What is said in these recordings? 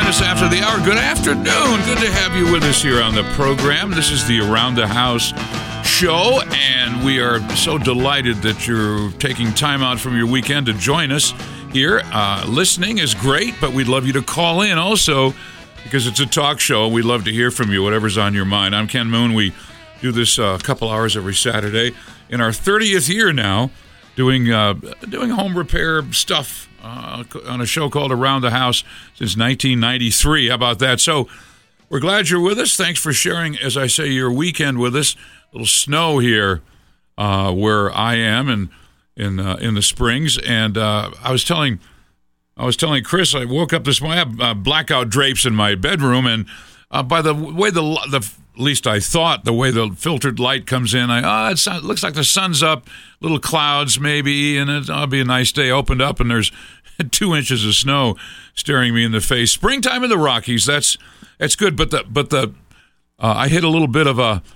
minutes after the hour. Good afternoon. Good to have you with us here on the program. This is the Around the House show, and we are so delighted that you're taking time out from your weekend to join us here. Listening is great, but we'd love you to call in also because it's a talk show. We'd love to hear from you, whatever's on your mind. I'm Ken Moon. We do this a couple hours every Saturday. In our 30th year now, doing home repair stuff on a show called Around the House since 1993. How about that? So we're glad you're with us. Thanks for sharing, as I say, your weekend with us. A little snow here where I am and in the Springs. And I was telling Chris, I woke up this morning. I have blackout drapes in my bedroom, and by the way at least I thought, the way the filtered light comes in, it looks like the sun's up, little clouds maybe, and it'll be a nice day. Opened up, and there's 2 inches of snow staring me in the face. Springtime in the Rockies, that's good. But I hit a little bit of a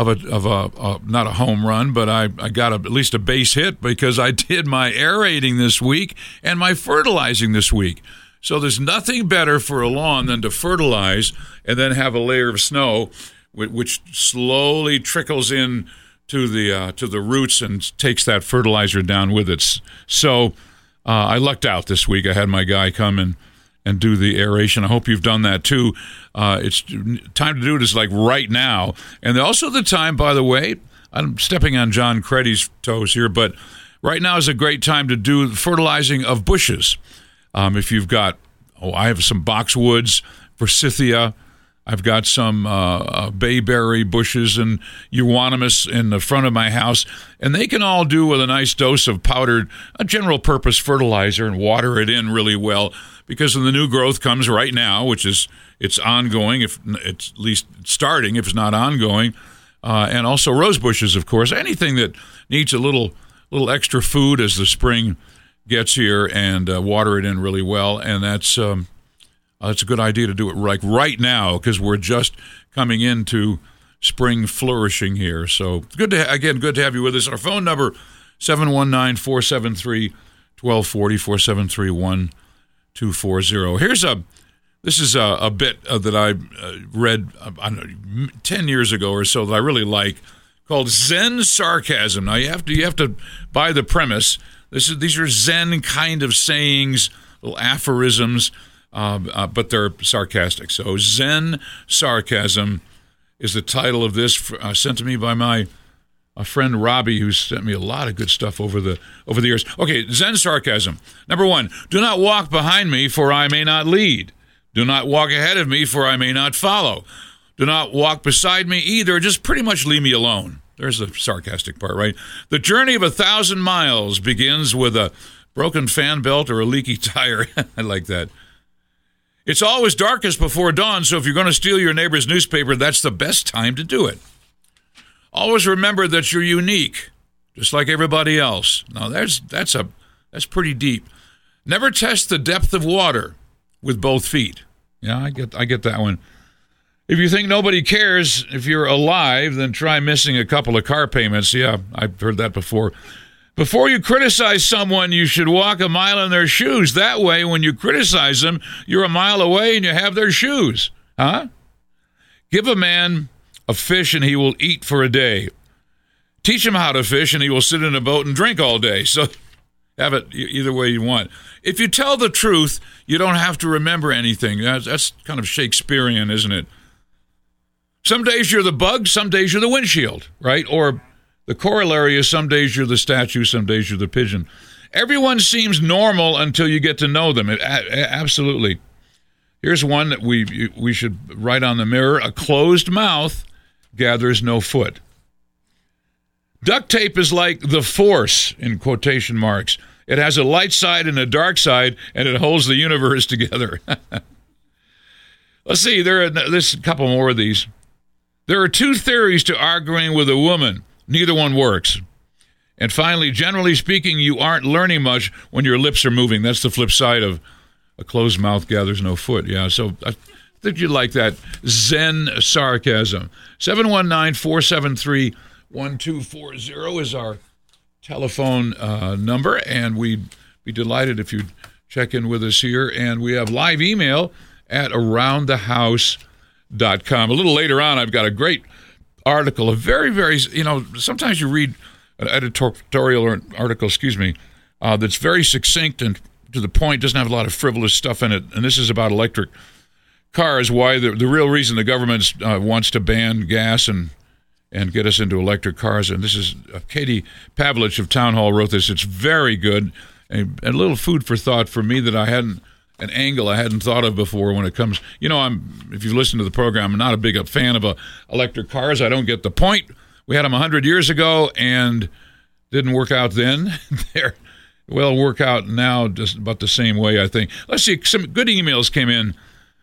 not a home run, but I got at least a base hit because I did my aerating this week and my fertilizing this week. So there's nothing better for a lawn than to fertilize and then have a layer of snow, which slowly trickles in to the roots and takes that fertilizer down with it. So I lucked out this week. I had my guy come and do the aeration. I hope you've done that too. It's time to do it is like right now. And also the time, by the way, I'm stepping on John Creddy's toes here, but right now is a great time to do fertilizing of bushes. If you've got, I have some boxwoods, forsythia. I've got some bayberry bushes and euonymus in the front of my house, and they can all do with a nice dose of powdered, a general-purpose fertilizer, and water it in really well, because when the new growth comes right now, which is it's ongoing, if it's at least starting, if it's not ongoing, and also rose bushes, of course, anything that needs a little extra food as the spring gets here, and water it in really well, and that's a good idea to do it right now because we're just coming into spring flourishing here. So good to have you with us. Our phone number 719-473-1240, 473-1240. This is a bit that I read 10 years ago or so that I really like, called Zen sarcasm. Now you have to buy the premise. These are Zen kind of sayings, little aphorisms. But they're sarcastic. So Zen sarcasm is the title of this, sent to me by my friend Robbie, who's sent me a lot of good stuff over the years. Okay, Zen sarcasm. Number 1, do not walk behind me, for I may not lead. Do not walk ahead of me, for I may not follow. Do not walk beside me either. Just pretty much leave me alone. There's the sarcastic part, right? The journey of 1,000 miles begins with a broken fan belt or a leaky tire. I like that. It's always darkest before dawn, so if you're going to steal your neighbor's newspaper, that's the best time to do it. Always remember that you're unique, just like everybody else. Now, that's pretty deep. Never test the depth of water with both feet. Yeah, I get that one. If you think nobody cares if you're alive, then try missing a couple of car payments. Yeah, I've heard that before. Before you criticize someone, you should walk a mile in their shoes. That way, when you criticize them, you're a mile away and you have their shoes. Huh? Give a man a fish and he will eat for a day. Teach him how to fish and he will sit in a boat and drink all day. So have it either way you want. If you tell the truth, you don't have to remember anything. That's kind of Shakespearean, isn't it? Some days you're the bug, some days you're the windshield, right? Or the corollary is some days you're the statue, some days you're the pigeon. Everyone seems normal until you get to know them. Absolutely. Here's one that we should write on the mirror. A closed mouth gathers no foot. Duct tape is like the Force, in quotation marks. It has a light side and a dark side, and it holds the universe together. Let's see, there's a couple more of these. There are 2 theories to arguing with a woman. Neither one works. And finally, generally speaking, you aren't learning much when your lips are moving. That's the flip side of a closed mouth gathers no foot. Yeah, so I think you'd like that Zen sarcasm. 719-473-1240 is our telephone number, and we'd be delighted if you'd check in with us here. And we have live email at aroundthehouse.com. A little later on, I've got a great article, a very, very, sometimes you read an editorial or an article, that's very succinct and to the point, doesn't have a lot of frivolous stuff in it, and this is about electric cars, why the real reason the government wants to ban gas and get us into electric cars. And this is Katie Pavlich of Town Hall wrote this. It's very good, and a little food for thought for me that an angle I hadn't thought of before when it comes. If you've listened to the program, I'm not a big fan of electric cars. I don't get the point. We had them 100 years ago and didn't work out then. It'll work out now just about the same way, I think. Let's see. Some good emails came in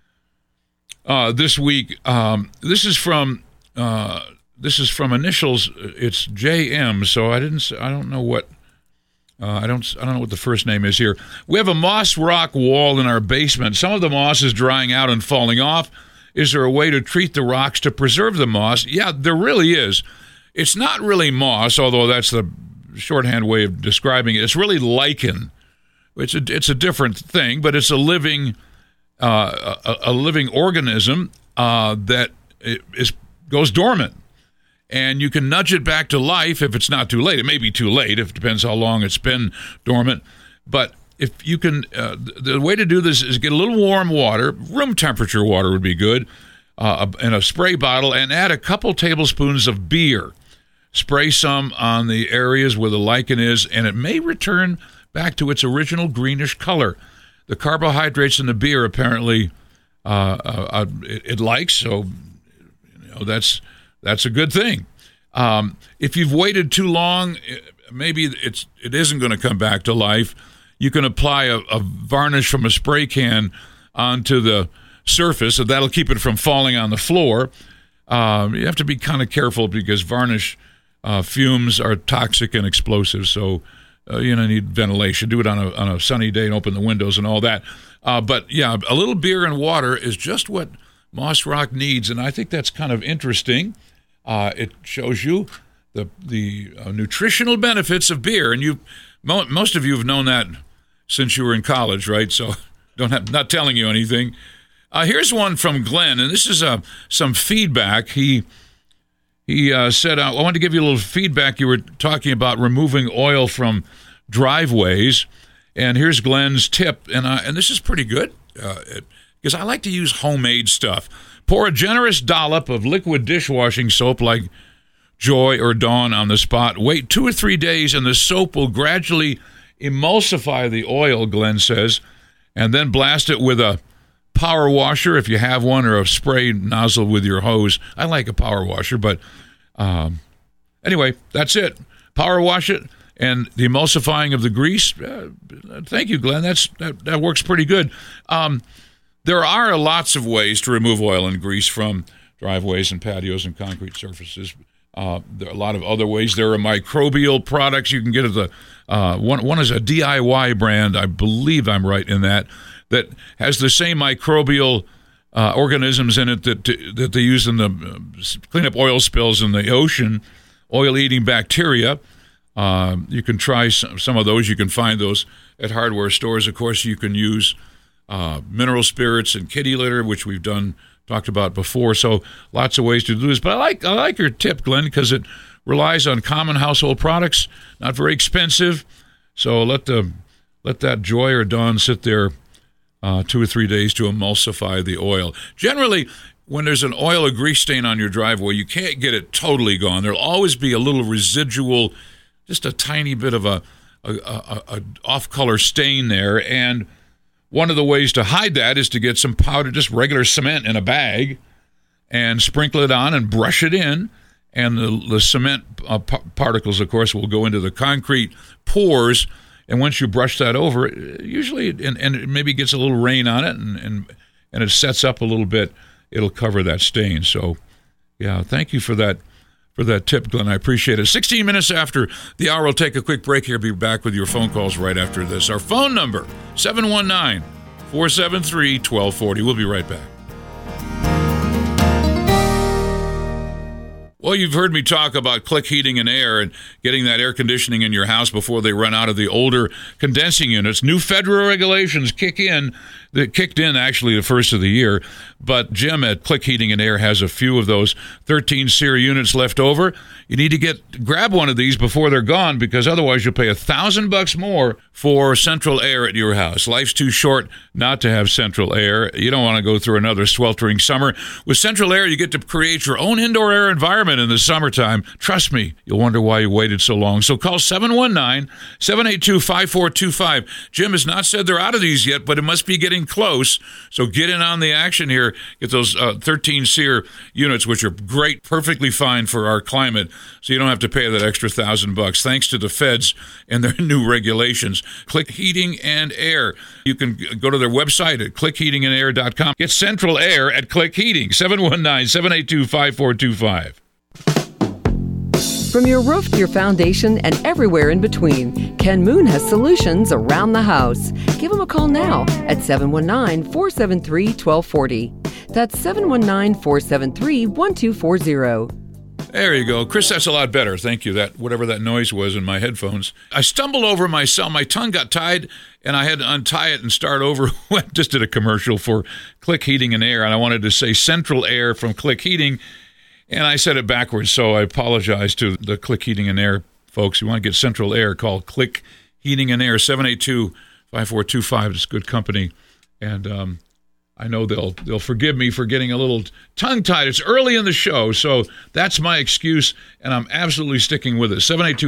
this week. This is from initials. It's JM. So I don't know what. I don't know what the first name is here. We have a moss rock wall in our basement. Some of the moss is drying out and falling off. Is there a way to treat the rocks to preserve the moss? Yeah, there really is. It's not really moss, although that's the shorthand way of describing it. It's really lichen. It's a different thing, but it's a living organism that goes dormant. And you can nudge it back to life if it's not too late. It may be too late. It depends how long it's been dormant. But if you can, the way to do this is get a little warm water. Room temperature water would be good, in a spray bottle, and add a couple tablespoons of beer. Spray some on the areas where the lichen is, and it may return back to its original greenish color. The carbohydrates in the beer apparently it likes, so that's a good thing. If you've waited too long, maybe it isn't going to come back to life. You can apply a varnish from a spray can onto the surface, so that'll keep it from falling on the floor. You have to be kind of careful because varnish fumes are toxic and explosive, so need ventilation. Do it on a sunny day and open the windows and all that. But yeah, a little beer and water is just what moss rock needs, and I think that's kind of interesting. It shows you the nutritional benefits of beer, and most of you have known that since you were in college, right? So not telling you anything. Here's one from Glenn, and this is some feedback. He said, I want to give you a little feedback. You were talking about removing oil from driveways, and here's Glenn's tip, and this is pretty good because I like to use homemade stuff. Pour a generous dollop of liquid dishwashing soap like Joy or Dawn on the spot. Wait 2 or 3 days, and the soap will gradually emulsify the oil, Glenn says, and then blast it with a power washer if you have one, or a spray nozzle with your hose. I like a power washer, but anyway, that's it. Power wash it, and the emulsifying of the grease. Thank you, Glenn. That works pretty good. There are lots of ways to remove oil and grease from driveways and patios and concrete surfaces. There are a lot of other ways. There are microbial products you can get at the one is a DIY brand. I believe I'm right in that has the same microbial organisms in it that they use in the clean up oil spills in the ocean, oil-eating bacteria. You can try some of those. You can find those at hardware stores. Of course, you can use mineral spirits and kitty litter, which we've talked about before. So lots of ways to do this. But I like your tip, Glenn, because it relies on common household products, not very expensive. So let that Joy or Dawn sit there 2 or 3 days to emulsify the oil. Generally, when there's an oil or grease stain on your driveway, you can't get it totally gone. There'll always be a little residual, just a tiny bit of a off-color stain there. And one of the ways to hide that is to get some powder, just regular cement in a bag, and sprinkle it on and brush it in. And the cement particles, of course, will go into the concrete pores. And once you brush that over, usually, and it maybe gets a little rain on it, and it sets up a little bit, it'll cover that stain. So, yeah, thank you for that tip, Glenn. I appreciate it. 16 minutes after the hour, we'll take a quick break here. Be back with your phone calls right after this. Our phone number, 719-473-1240. We'll be right back. Well, you've heard me talk about Click Heating and Air and getting that air conditioning in your house before they run out of the older condensing units. New federal regulations kicked in actually the first of the year, but Jim at Click Heating and Air has a few of those 13 SEER units left over. You need to grab one of these before they're gone, because otherwise you'll pay $1,000 more for central air at your house. Life's too short not to have central air. You don't want to go through another sweltering summer. With central air, you get to create your own indoor air environment in the summertime. Trust me, you'll wonder why you waited so long. So call 719-782-5425. Jim has not said they're out of these yet, but it must be getting close. So get in on the action here. Get those 13 SEER units, which are great, perfectly fine for our climate, so you don't have to pay that extra $1,000 thanks to the feds and their new regulations. Click Heating and Air. You can go to their website at clickheatingandair.com. Get central air at Click Heating. 719-782-5425. From your roof to your foundation and everywhere in between, Ken Moon has solutions around the house. Give him a call now at 719-473-1240. That's 719-473-1240. There you go. Chris, that's a lot better. Thank you. That whatever that noise was in my headphones. I stumbled over myself. My tongue got tied, and I had to untie it and start over. Just did a commercial for Click Heating and Air, and I wanted to say Central Air from Click Heating, and I said it backwards, so I apologize to the Click Heating and Air folks. You want to get Central Air, call Click Heating and Air, 782-5425. It's good company, and I know they'll forgive me for getting a little tongue-tied. It's early in the show, so that's my excuse, and I'm absolutely sticking with it.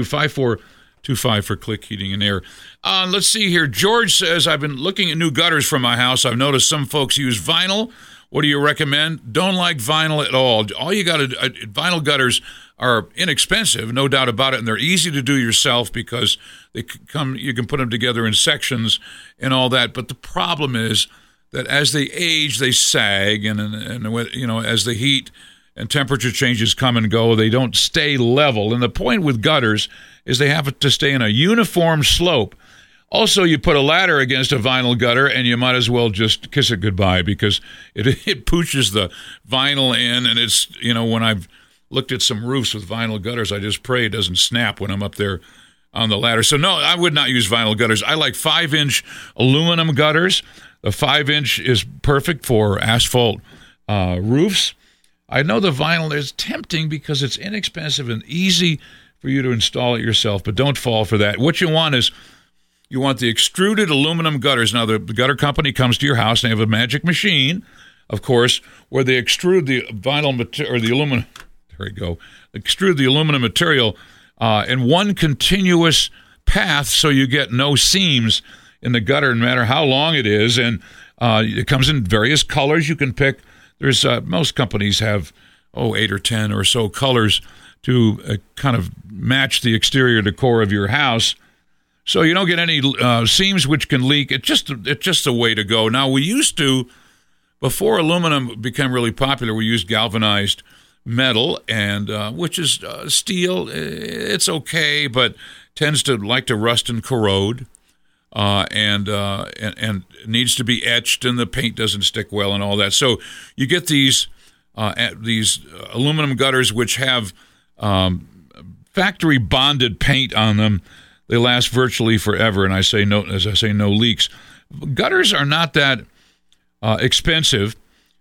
782-5425 for Click Heating and Air. Let's see here. George says, I've been looking at new gutters for my house. I've noticed some folks use vinyl. What do you recommend? Don't like vinyl at all. All you got to vinyl gutters are inexpensive, no doubt about it, and they're easy to do yourself because you can put them together in sections and all that. But the problem is that as they age, they sag, and as the heat and temperature changes come and go, they don't stay level. And the point with gutters is they have to stay in a uniform slope. Also, you put a ladder against a vinyl gutter, and you might as well just kiss it goodbye because it pushes the vinyl in, and it's, when I've looked at some roofs with vinyl gutters, I just pray it doesn't snap when I'm up there on the ladder. So, no, I would not use vinyl gutters. I like 5-inch aluminum gutters. The 5-inch is perfect for asphalt roofs. I know the vinyl is tempting because it's inexpensive and easy for you to install it yourself, but don't fall for that. What you want is you want the extruded aluminum gutters. Now, the gutter company comes to your house, and they have a magic machine, of course, where they extrude the vinyl material, or the aluminum, there we go, extrude the aluminum material in one continuous path so you get no seams in the gutter, no matter how long it is, and it comes in various colors you can pick. There's most companies have 8 or 10 or so colors to kind of match the exterior decor of your house, so you don't get any seams which can leak. It's just the way to go. Now, we used to, before aluminum became really popular, we used galvanized metal, and which is steel. It's okay, but tends to like to rust and corrode. And needs to be etched, and the paint doesn't stick well, and all that. So you get these aluminum gutters which have factory bonded paint on them. They last virtually forever, and no leaks. Gutters are not that expensive,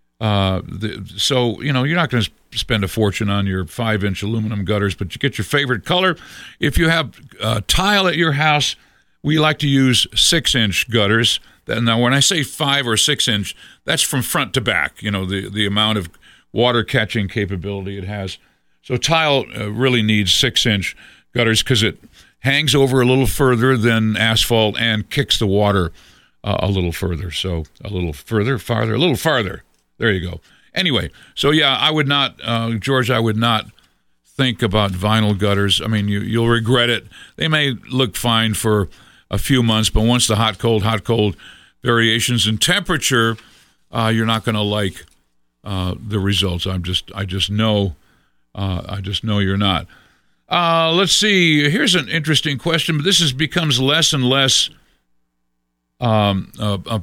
so you're not going to spend a fortune on your 5-inch aluminum gutters, but you get your favorite color. If you have tile at your house, we like to use 6-inch gutters. Now, when I say 5 or 6-inch, that's from front to back, the amount of water catching capability it has. So tile really needs 6-inch gutters because it hangs over a little further than asphalt and kicks the water a little further. So a little farther. There you go. Anyway, so yeah, I would not, George, I would not think about vinyl gutters. I mean, you'll regret it. They may look fine for a few months, but once the hot cold variations in temperature, you're not going to like the results. I just know you're not. Let's see. Here's an interesting question, but this becomes less and less. The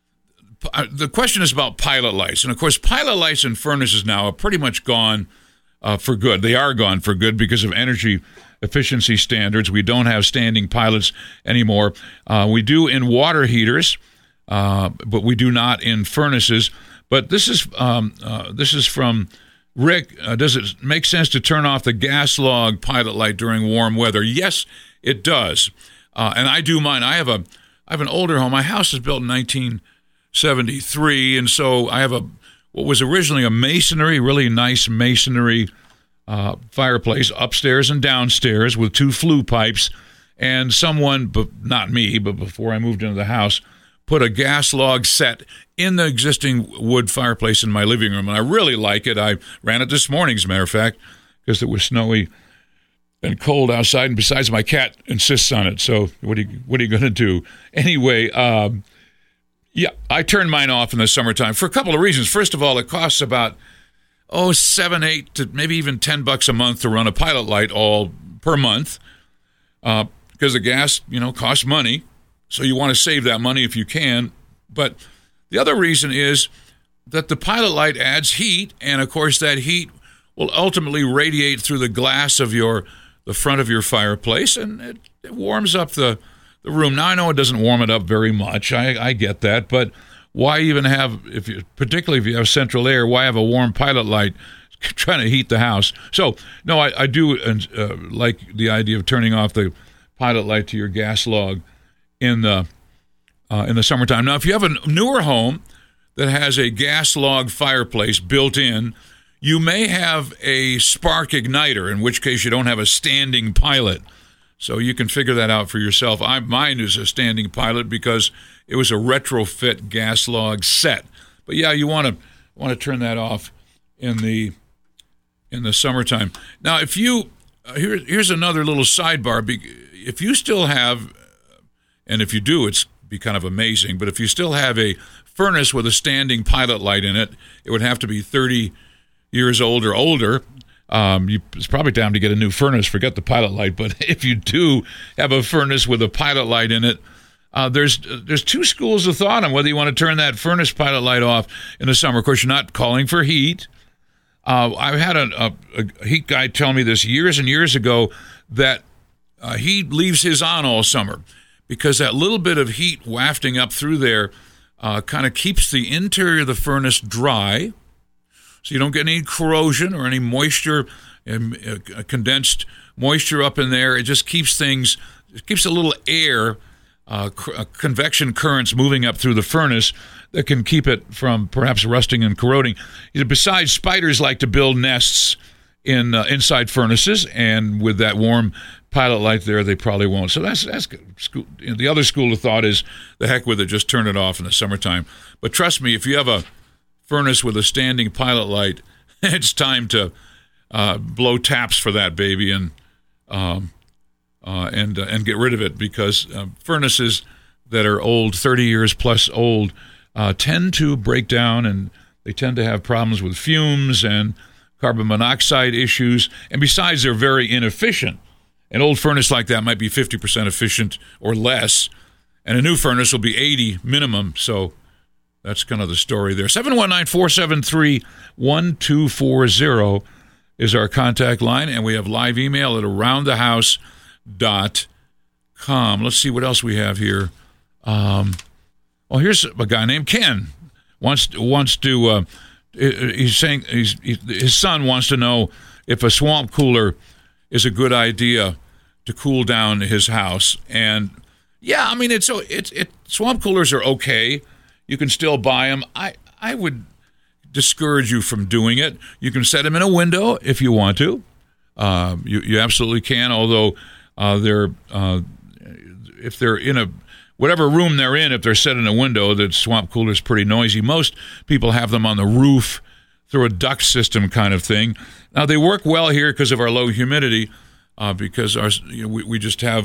question is about pilot lights, and of course, pilot lights in furnaces now are pretty much gone for good. They are gone for good because of energy efficiency standards. We don't have standing pilots anymore. We do in water heaters, but we do not in furnaces. But this is from Rick. Does it make sense to turn off the gas log pilot light during warm weather? Yes, it does. And I do mine. I have an older home. My house is built in 1973, and so I have what was originally a really nice masonry fireplace upstairs and downstairs with 2 flue pipes. And someone, but not me, but before I moved into the house, put a gas log set in the existing wood fireplace in my living room, and I really like it. I ran it this morning, as a matter of fact, because it was snowy and cold outside, and besides, my cat insists on it. So what are you going to do? Anyway, yeah, I turn mine off in the summertime for a couple of reasons. First of all, it costs about $7, $8 to maybe even $10 a month to run a pilot light all per month, because the gas, costs money. So you want to save that money if you can. But the other reason is that the pilot light adds heat, and of course that heat will ultimately radiate through the glass of the front of your fireplace, and it warms up the room. Now I know it doesn't warm it up very much. I get that, but why even have, particularly if you have central air, why have a warm pilot light trying to heat the house? So no, I do like the idea of turning off the pilot light to your gas log in the summertime. Now, if you have a newer home that has a gas log fireplace built in, you may have a spark igniter, in which case you don't have a standing pilot. So you can figure that out for yourself. Mine is a standing pilot because it was a retrofit gas log set. But yeah, you want to turn that off in the summertime. Now, if you here's another little sidebar. If you still have, and if you do, it's be kind of amazing. But if you still have a furnace with a standing pilot light in it, it would have to be 30 years old or older. It's probably time to get a new furnace. Forget the pilot light. But if you do have a furnace with a pilot light in it, there's 2 schools of thought on whether you want to turn that furnace pilot light off in the summer. Of course, you're not calling for heat. I've had a heat guy tell me this years and years ago that he leaves his on all summer because that little bit of heat wafting up through there kind of keeps the interior of the furnace dry, so you don't get any corrosion or any moisture, condensed moisture up in there. It just keeps a little air, convection currents moving up through the furnace that can keep it from perhaps rusting and corroding. Besides, spiders like to build nests in inside furnaces, and with that warm pilot light there, they probably won't. So that's good. The other school of thought is the heck with it, just turn it off in the summertime. But trust me, if you have a furnace with a standing pilot light, it's time to blow taps for that baby and get rid of it, because furnaces that are old, 30 years plus old, tend to break down, and they tend to have problems with fumes and carbon monoxide issues. And besides, they're very inefficient. An old furnace like that might be 50% efficient or less, and a new furnace will be 80 minimum. So that's kind of the story there. 719-473-1240 is our contact line, and we have live email at aroundthehouse.com. Let's see what else we have here. Here's a guy named Ken. Wants to. He's saying his son wants to know if a swamp cooler is a good idea to cool down his house. And yeah, I mean, swamp coolers are okay. You can still buy them. I would discourage you from doing it. You can set them in a window if you want to. You absolutely can. Although if they're in whatever room they're in, if they're set in a window, the swamp cooler is pretty noisy. Most people have them on the roof through a duct system kind of thing. Now, they work well here because of our low humidity, because we just have,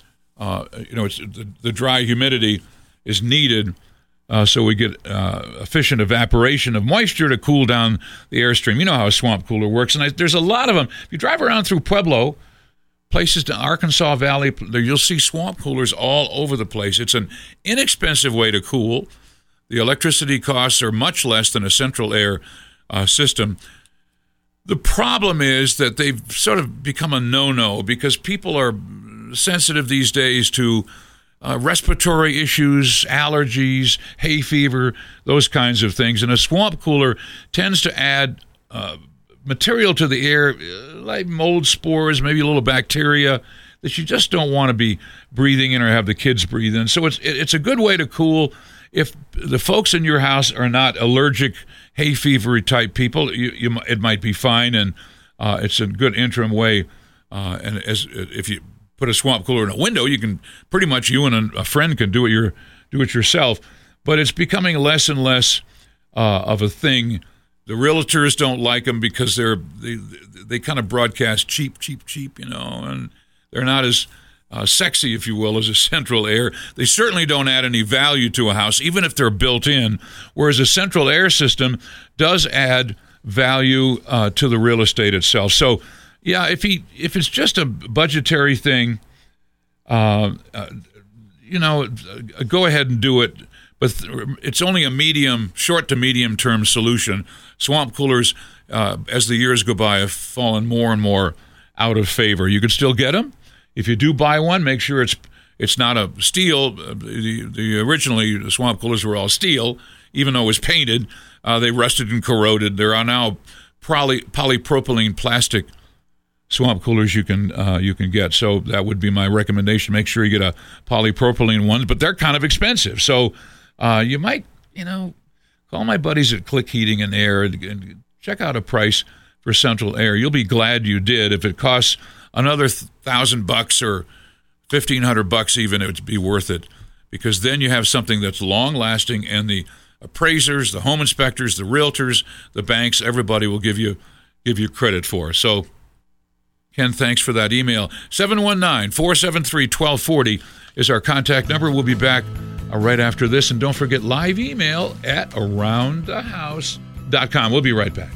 the dry humidity is needed, so we get efficient evaporation of moisture to cool down the airstream. You know how a swamp cooler works, and there's a lot of them. If you drive around through Pueblo, places to Arkansas Valley, you'll see swamp coolers all over the place. It's an inexpensive way to cool. The electricity costs are much less than a central air system. The problem is that they've sort of become a no-no because people are sensitive these days to respiratory issues, allergies, hay fever, those kinds of things. And a swamp cooler tends to add material to the air, like mold spores, maybe a little bacteria that you just don't want to be breathing in or have the kids breathe in. So it's a good way to cool. If the folks in your house are not allergic, hay fevery type people, it might be fine, and it's a good interim way. And if you put a swamp cooler in a window, you can pretty much, you and a friend can do it yourself. But it's becoming less and less of a thing. The realtors don't like them because they kind of broadcast cheap, and they're not as sexy, if you will, as a central air. They certainly don't add any value to a house, even if they're built in, whereas a central air system does add value to the real estate itself. So, yeah, if it's just a budgetary thing, go ahead and do it. But it's only a short to medium term solution. Swamp coolers, as the years go by, have fallen more and more out of favor. You can still get them. If you do buy one, make sure it's not a steel. Originally, the swamp coolers were all steel, even though it was painted. They rusted and corroded. There are now polypropylene plastic swamp coolers you can get. So that would be my recommendation. Make sure you get a polypropylene one, but they're kind of expensive. So you might, call my buddies at Click Heating and Air and check out a price for central air. You'll be glad you did. If it costs another $1,000 or $1,500 even, it would be worth it, because then you have something that's long lasting, and the appraisers, the home inspectors, the realtors, the banks, everybody will give you credit for. So, Ken, thanks for that email. 719-473-1240 is our contact number. We'll be back right after this, and don't forget live email at aroundthehouse.com. We'll be right back.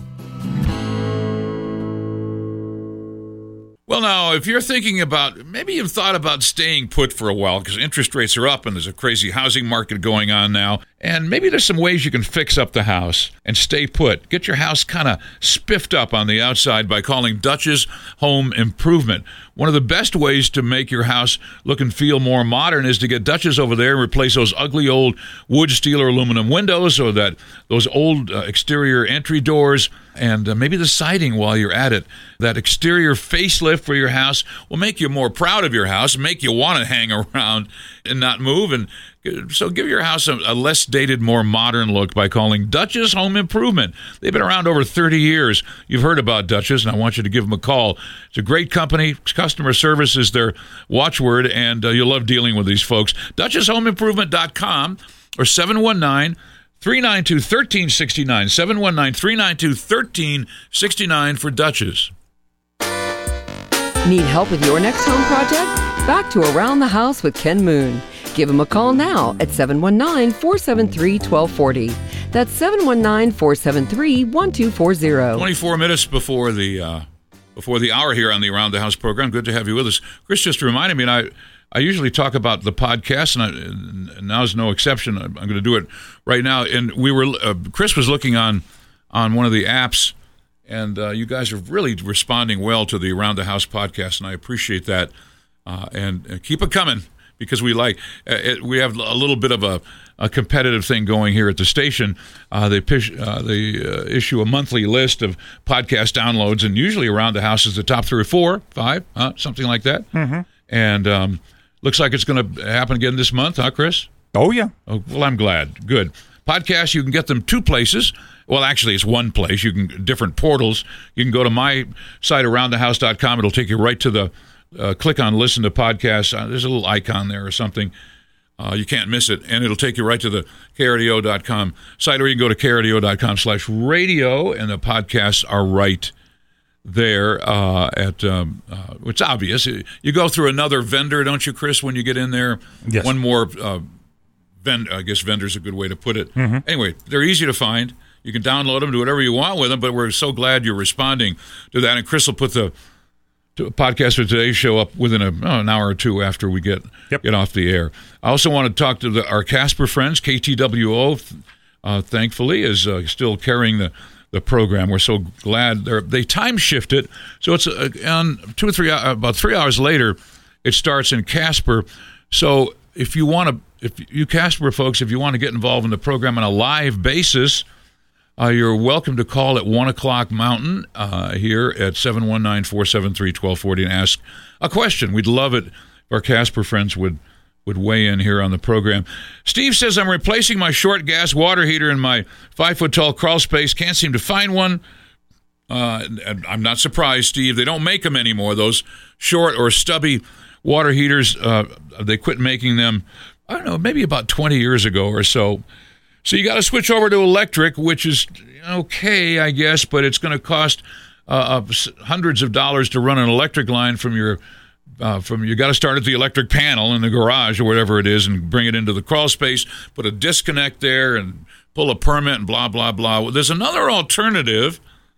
Well, now, if you're thinking about, maybe you've thought about staying put for a while because interest rates are up and there's a crazy housing market going on now, and maybe there's some ways you can fix up the house and stay put. Get your house kind of spiffed up on the outside by calling Dutch's Home Improvement. One of the best ways to make your house look and feel more modern is to get Dutch's over there and replace those ugly old wood, steel, or aluminum windows, or those old exterior entry doors, and maybe the siding while you're at it. That exterior facelift for your house will make you more proud of your house, make you want to hang around and not move. And so give your house a less dated, more modern look by calling Dutch's Home Improvement. They've been around over 30 years. You've heard about Dutch's, and I want you to give them a call. It's a great company. Customer service is their watchword, and you'll love dealing with these folks. Dutch'sHomeImprovement.com or 719-392-1369. 719-392-1369 for Dutch's. Need help with your next home project? Back to Around the House with Ken Moon. Give him a call now at 719-473-1240. That's 719-473-1240. 24 minutes before the hour here on the Around the House program. Good to have you with us. Chris just reminded me, and I usually talk about the podcast, and now's no exception. I'm going to do it right now. And Chris was looking on one of the apps, and you guys are really responding well to the Around the House podcast, and I appreciate that. And keep it coming, because we have a little bit of a competitive thing going here at the station. They issue a monthly list of podcast downloads, and usually Around the House is the top 3 or 4, 5, something like that. Mm-hmm. And looks like it's going to happen again this month, huh, Chris? Oh, yeah. Oh, well, I'm glad. Good. Podcasts, you can get them 2 places. Well, actually, it's 1 place. You can different portals. You can go to my site, aroundthehouse.com. It'll take you right to the click on listen to podcasts. There's a little icon there or something. You can't miss it. And it'll take you right to the KRDO.com site, or you can go to KRDO.com/radio, and the podcasts are right there. It's obvious. You go through another vendor, don't you, Chris, when you get in there? Yes. One more vendor. I guess vendor's a good way to put it. Mm-hmm. Anyway, they're easy to find. You can download them, do whatever you want with them, but we're so glad you're responding to that. And Chris will put the podcast for today's show up within an hour or two after we get off the air. I also want to talk to our Casper friends. KTWO, thankfully, is still carrying the the program. We're so glad they time shift it, so it's on about 3 hours later. It starts in Casper. So if you Casper folks, if you want to get involved in the program on a live basis, you're welcome to call at 1 o'clock Mountain here at 719-473-1240 and ask a question. We'd love it if our Casper friends would weigh in here on the program. Steve says, I'm replacing my short gas water heater in my 5-foot-tall crawl space. Can't seem to find one. And I'm not surprised, Steve. They don't make them anymore. Those short or stubby water heaters, they quit making them, I don't know, maybe about 20 years ago or so. So you got to switch over to electric, which is okay, I guess, but it's going to cost hundreds of dollars to run an electric line from you got to start at the electric panel in the garage or whatever it is and bring it into the crawl space, put a disconnect there and pull a permit and blah, blah, blah. Well, there's another alternative,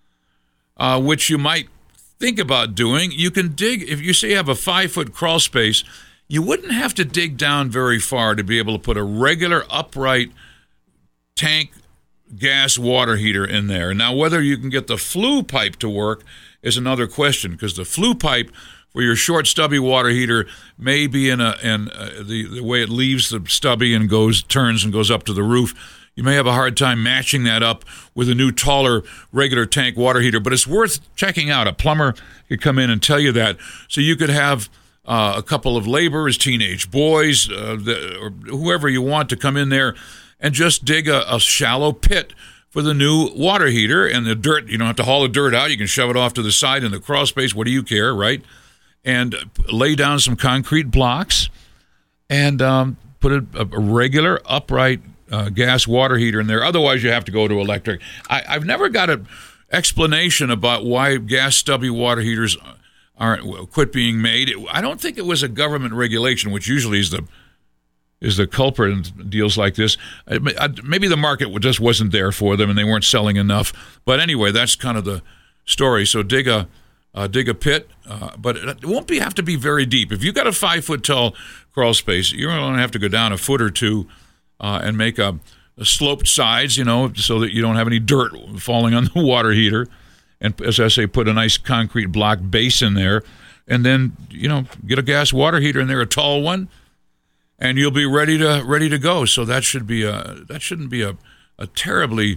which you might think about doing. You can dig, if you say you have a 5-foot crawl space, you wouldn't have to dig down very far to be able to put a regular upright tank gas water heater in there. Now, whether you can get the flue pipe to work is another question, because the flue pipe for your short stubby water heater may be the way it leaves the stubby and turns and goes up to the roof. You may have a hard time matching that up with a new, taller, regular tank water heater, but it's worth checking out. A plumber could come in and tell you that. So you could have a couple of laborers, teenage boys, or whoever you want to come in there and just dig a shallow pit for the new water heater. And the dirt, you don't have to haul the dirt out. You can shove it off to the side in the crawl space. What do you care, right? And lay down some concrete blocks and put a regular upright gas water heater in there. Otherwise, you have to go to electric. I've never got an explanation about why gas stubby water heaters aren't quit being made. I don't think it was a government regulation, which usually is the culprit in deals like this. Maybe the market just wasn't there for them and they weren't selling enough. But anyway, that's kind of the story. So dig a pit, but it won't have to be very deep. If you've got a 5-foot tall crawl space, you're going to have to go down a foot or two and make a sloped sides, so that you don't have any dirt falling on the water heater. And as I say, put a nice concrete block base in there, and then get a gas water heater in there, a tall one, and you'll be ready to go. So that shouldn't be a terribly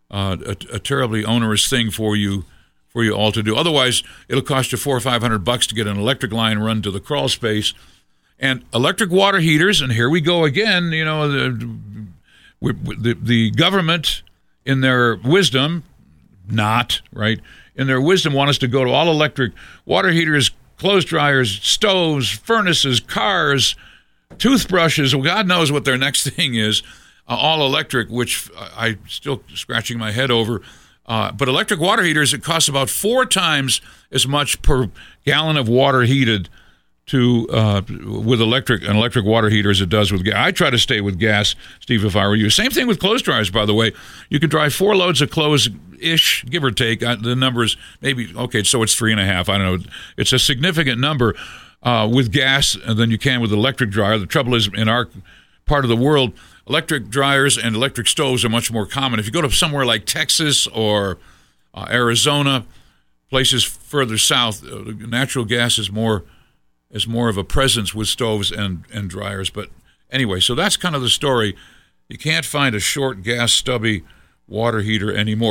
onerous thing for you all to do. Otherwise, it'll cost you $400 or $500 to get an electric line run to the crawl space. And electric water heaters, and here we go again, the government, in their wisdom, in their wisdom, want us to go to all electric water heaters, clothes dryers, stoves, furnaces, cars, toothbrushes. Well, God knows what their next thing is, all electric, which I'm still scratching my head over. But electric water heaters, it costs about 4 times as much per gallon of water heated with an electric water heater as it does with gas. I try to stay with gas, Steve, if I were you. Same thing with clothes dryers, by the way. You can dry 4 loads of clothes-ish, give or take. The numbers maybe, okay, so it's 3.5. I don't know. It's a significant number with gas than you can with electric dryer. The trouble is, in our part of the world, electric dryers and electric stoves are much more common. If you go to somewhere like Texas or Arizona, places further south, natural gas is more of a presence with stoves and dryers. But anyway, so that's kind of the story. You can't find a short gas stubby water heater anymore.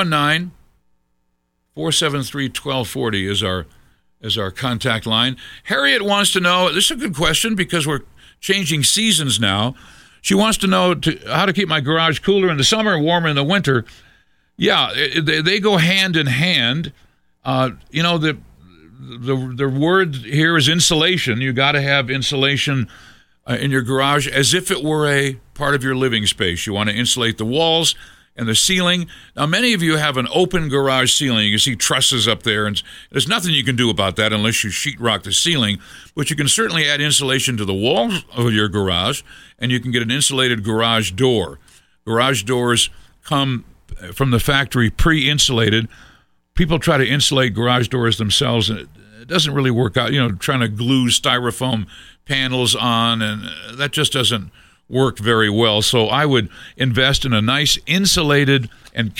719-473-1240 is our contact line. Harriet wants to know, this is a good question because we're changing seasons now. She wants to know how to keep my garage cooler in the summer and warmer in the winter. Yeah, they go hand in hand. The word here is insulation. You got to have insulation in your garage as if it were a part of your living space. You want to insulate the walls and the ceiling. Now, many of you have an open garage ceiling. You can see trusses up there, and there's nothing you can do about that unless you sheetrock the ceiling. But you can certainly add insulation to the walls of your garage, and you can get an insulated garage door. Garage doors come from the factory pre-insulated. People try to insulate garage doors themselves, and it doesn't really work out. Trying to glue styrofoam panels on, and that just doesn't work very well. So I would invest in a nice insulated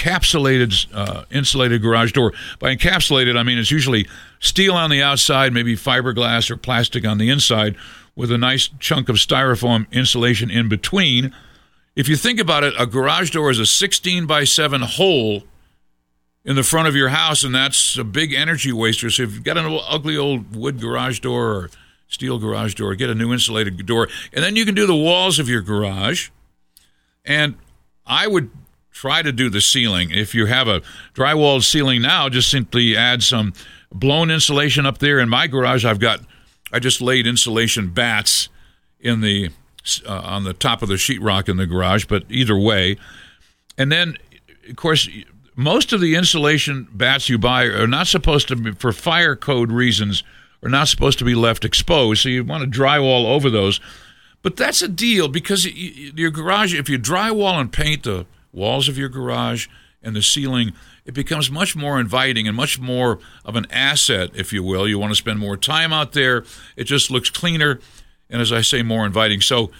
garage door. By encapsulated, I mean it's usually steel on the outside, maybe fiberglass or plastic on the inside, with a nice chunk of styrofoam insulation in between. If you think about it, a garage door is a 16-by-7 hole in the front of your house, and that's a big energy waster. So if you've got an ugly old wood garage door or steel garage door, get a new insulated door, and then you can do the walls of your garage. And I would try to do the ceiling. If you have a drywalled ceiling now, just simply add some blown insulation up there. In my garage, I just laid insulation bats in the on the top of the sheetrock in the garage, but either way. And then, of course, most of the insulation bats you buy are not supposed to be, for fire code reasons, are not supposed to be left exposed, so you want to drywall over those. But that's a deal, because your garage, if you drywall and paint the walls of your garage and the ceiling, it becomes much more inviting and much more of an asset, if you will. You want to spend more time out there. It just looks cleaner and, as I say, more inviting. So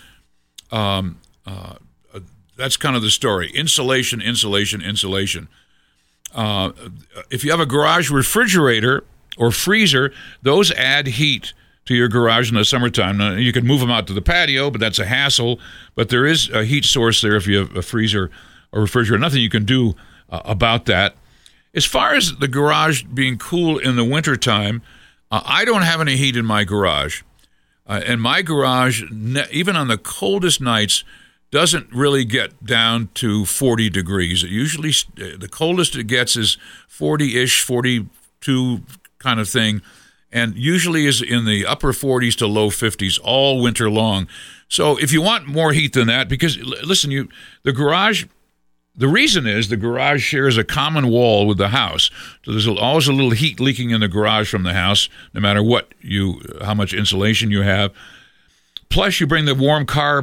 that's kind of the story. Insulation, insulation, insulation. If you have a garage refrigerator or freezer, those add heat to your garage in the summertime. Now, you can move them out to the patio, but that's a hassle. But there is a heat source there if you have a freezer or refrigerator. Nothing you can do about that. As far as the garage being cool in the wintertime, I don't have any heat in my garage. And my garage, even on the coldest nights, doesn't really get down to 40 degrees. It usually, the coldest it gets is 40-ish, 42 kind of thing, and usually is in the upper 40s to low 50s all winter long. So if you want more heat than that, because, listen, the garage, the reason is the garage shares a common wall with the house. So there's always a little heat leaking in the garage from the house, no matter how much insulation you have. Plus, you bring the warm cars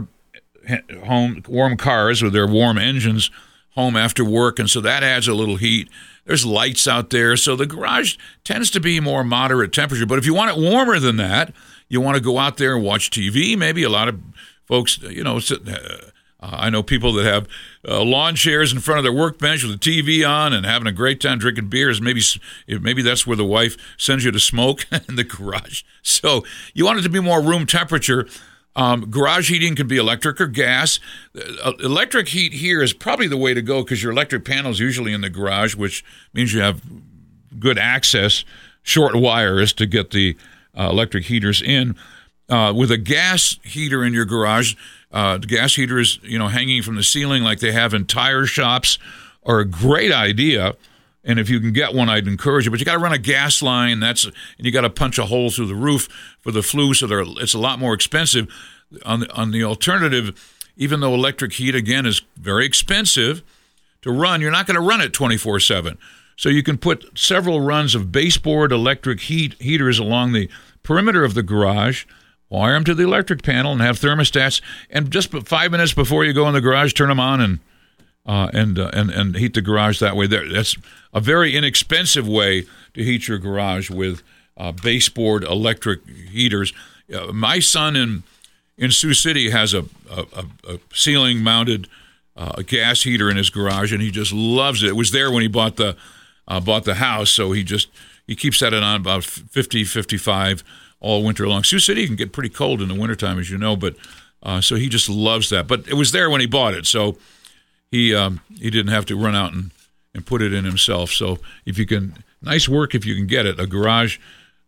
with their warm engines home after work, and so that adds a little heat. There's lights out there, so the garage tends to be more moderate temperature. But if you want it warmer than that, you want to go out there and watch TV. Maybe a lot of folks, I know people that have lawn chairs in front of their workbench with a TV on and having a great time drinking beers. Maybe that's where the wife sends you to smoke in the garage. So you want it to be more room temperature. Garage heating can be electric or gas. Electric heat here is probably the way to go, because your electric panel is usually in the garage, which means you have good access, short wires to get the electric heaters in. With a gas heater in your garage, the gas heaters, hanging from the ceiling like they have in tire shops, are a great idea. And if you can get one, I'd encourage you. But you got to run a gas line. And you got to punch a hole through the roof for the flue. So it's a lot more expensive. On the alternative, even though electric heat again is very expensive to run, you're not going to run it 24/7. So you can put several runs of baseboard electric heaters along the perimeter of the garage, wire them to the electric panel, and have thermostats. And just 5 minutes before you go in the garage, turn them on and heat the garage that way. That's a very inexpensive way to heat your garage with baseboard electric heaters. My son in Sioux City has a ceiling-mounted gas heater in his garage, and he just loves it. It was there when he bought the house, so he keeps that on about 50, 55 all winter long. Sioux City can get pretty cold in the wintertime, as you know, but so he just loves that. But it was there when he bought it, so he didn't have to run out and put it in himself. So if you can, nice work if you can get it. A garage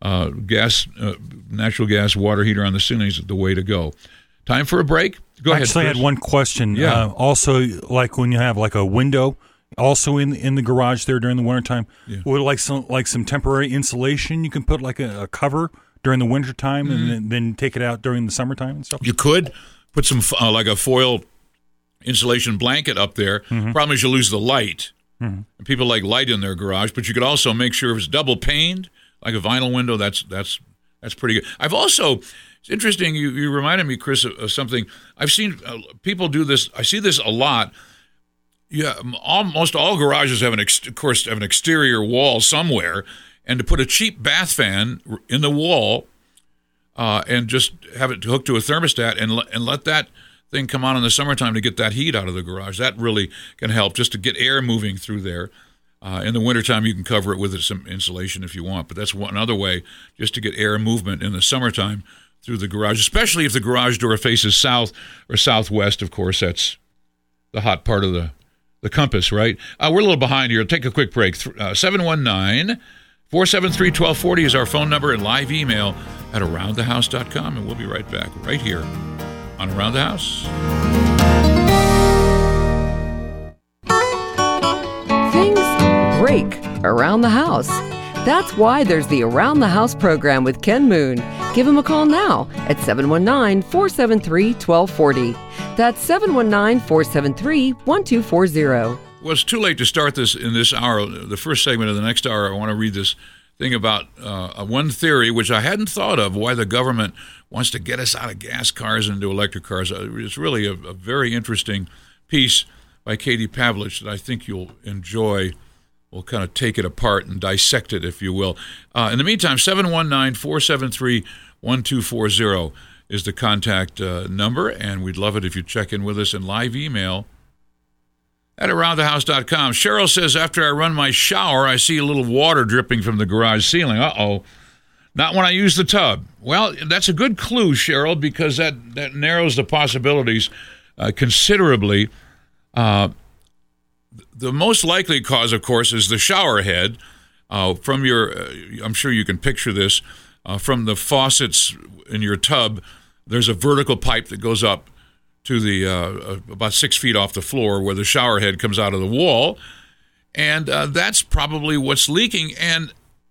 natural gas water heater on the ceiling is the way to go. Time for a break? Go ahead, Actually, I had one question. Yeah. Also, like when you have like a window also in the garage there during the wintertime, would like some temporary insulation, you can put like a cover during the wintertime and then take it out during the summertime and stuff? You could put some like a foil insulation blanket up there. Mm-hmm. Problem is you lose the light. Mm-hmm. And people like light in their garage, but you could also make sure if it's double paned, like a vinyl window, that's pretty good. I've also, it's interesting, you reminded me, Chris, of something. I've seen people do this. I see this a lot. Yeah, almost all garages have an exterior wall somewhere, and to put a cheap bath fan in the wall and just have it hooked to a thermostat and let that thing come on in the summertime to get that heat out of the garage. That really can help just to get air moving through there. In the wintertime, you can cover it with some insulation if you want, but that's another way just to get air movement in the summertime through the garage, especially if the garage door faces south or southwest. Of course, that's the hot part of the compass, right? We're a little behind here. Take a quick break. 719-473-1240 is our phone number, and live email at aroundthehouse.com, and we'll be right back right here on Around the House. Things break around the house. That's why there's the Around the House program with Ken Moon. Give him a call now at 719-473-1240. That's 719-473-1240. Well, it's too late to start this in this hour. The first segment of the next hour, I want to read this thing about one theory, which I hadn't thought of, why the government wants to get us out of gas cars and into electric cars. It's really a very interesting piece by Katie Pavlich that I think you'll enjoy. We'll kind of take it apart and dissect it, if you will. In the meantime, 719-473-1240 is the contact number, and we'd love it if you check in with us in live email at aroundthehouse.com. Cheryl says, after I run my shower, I see a little water dripping from the garage ceiling. Uh-oh. Not when I use the tub. Well, that's a good clue, Cheryl, because that narrows the possibilities considerably. The most likely cause, of course, is the shower head. From your, I'm sure you can picture this, from the faucets in your tub, there's a vertical pipe that goes up to the about 6 feet off the floor where the shower head comes out of the wall, and that's probably what's leaking. And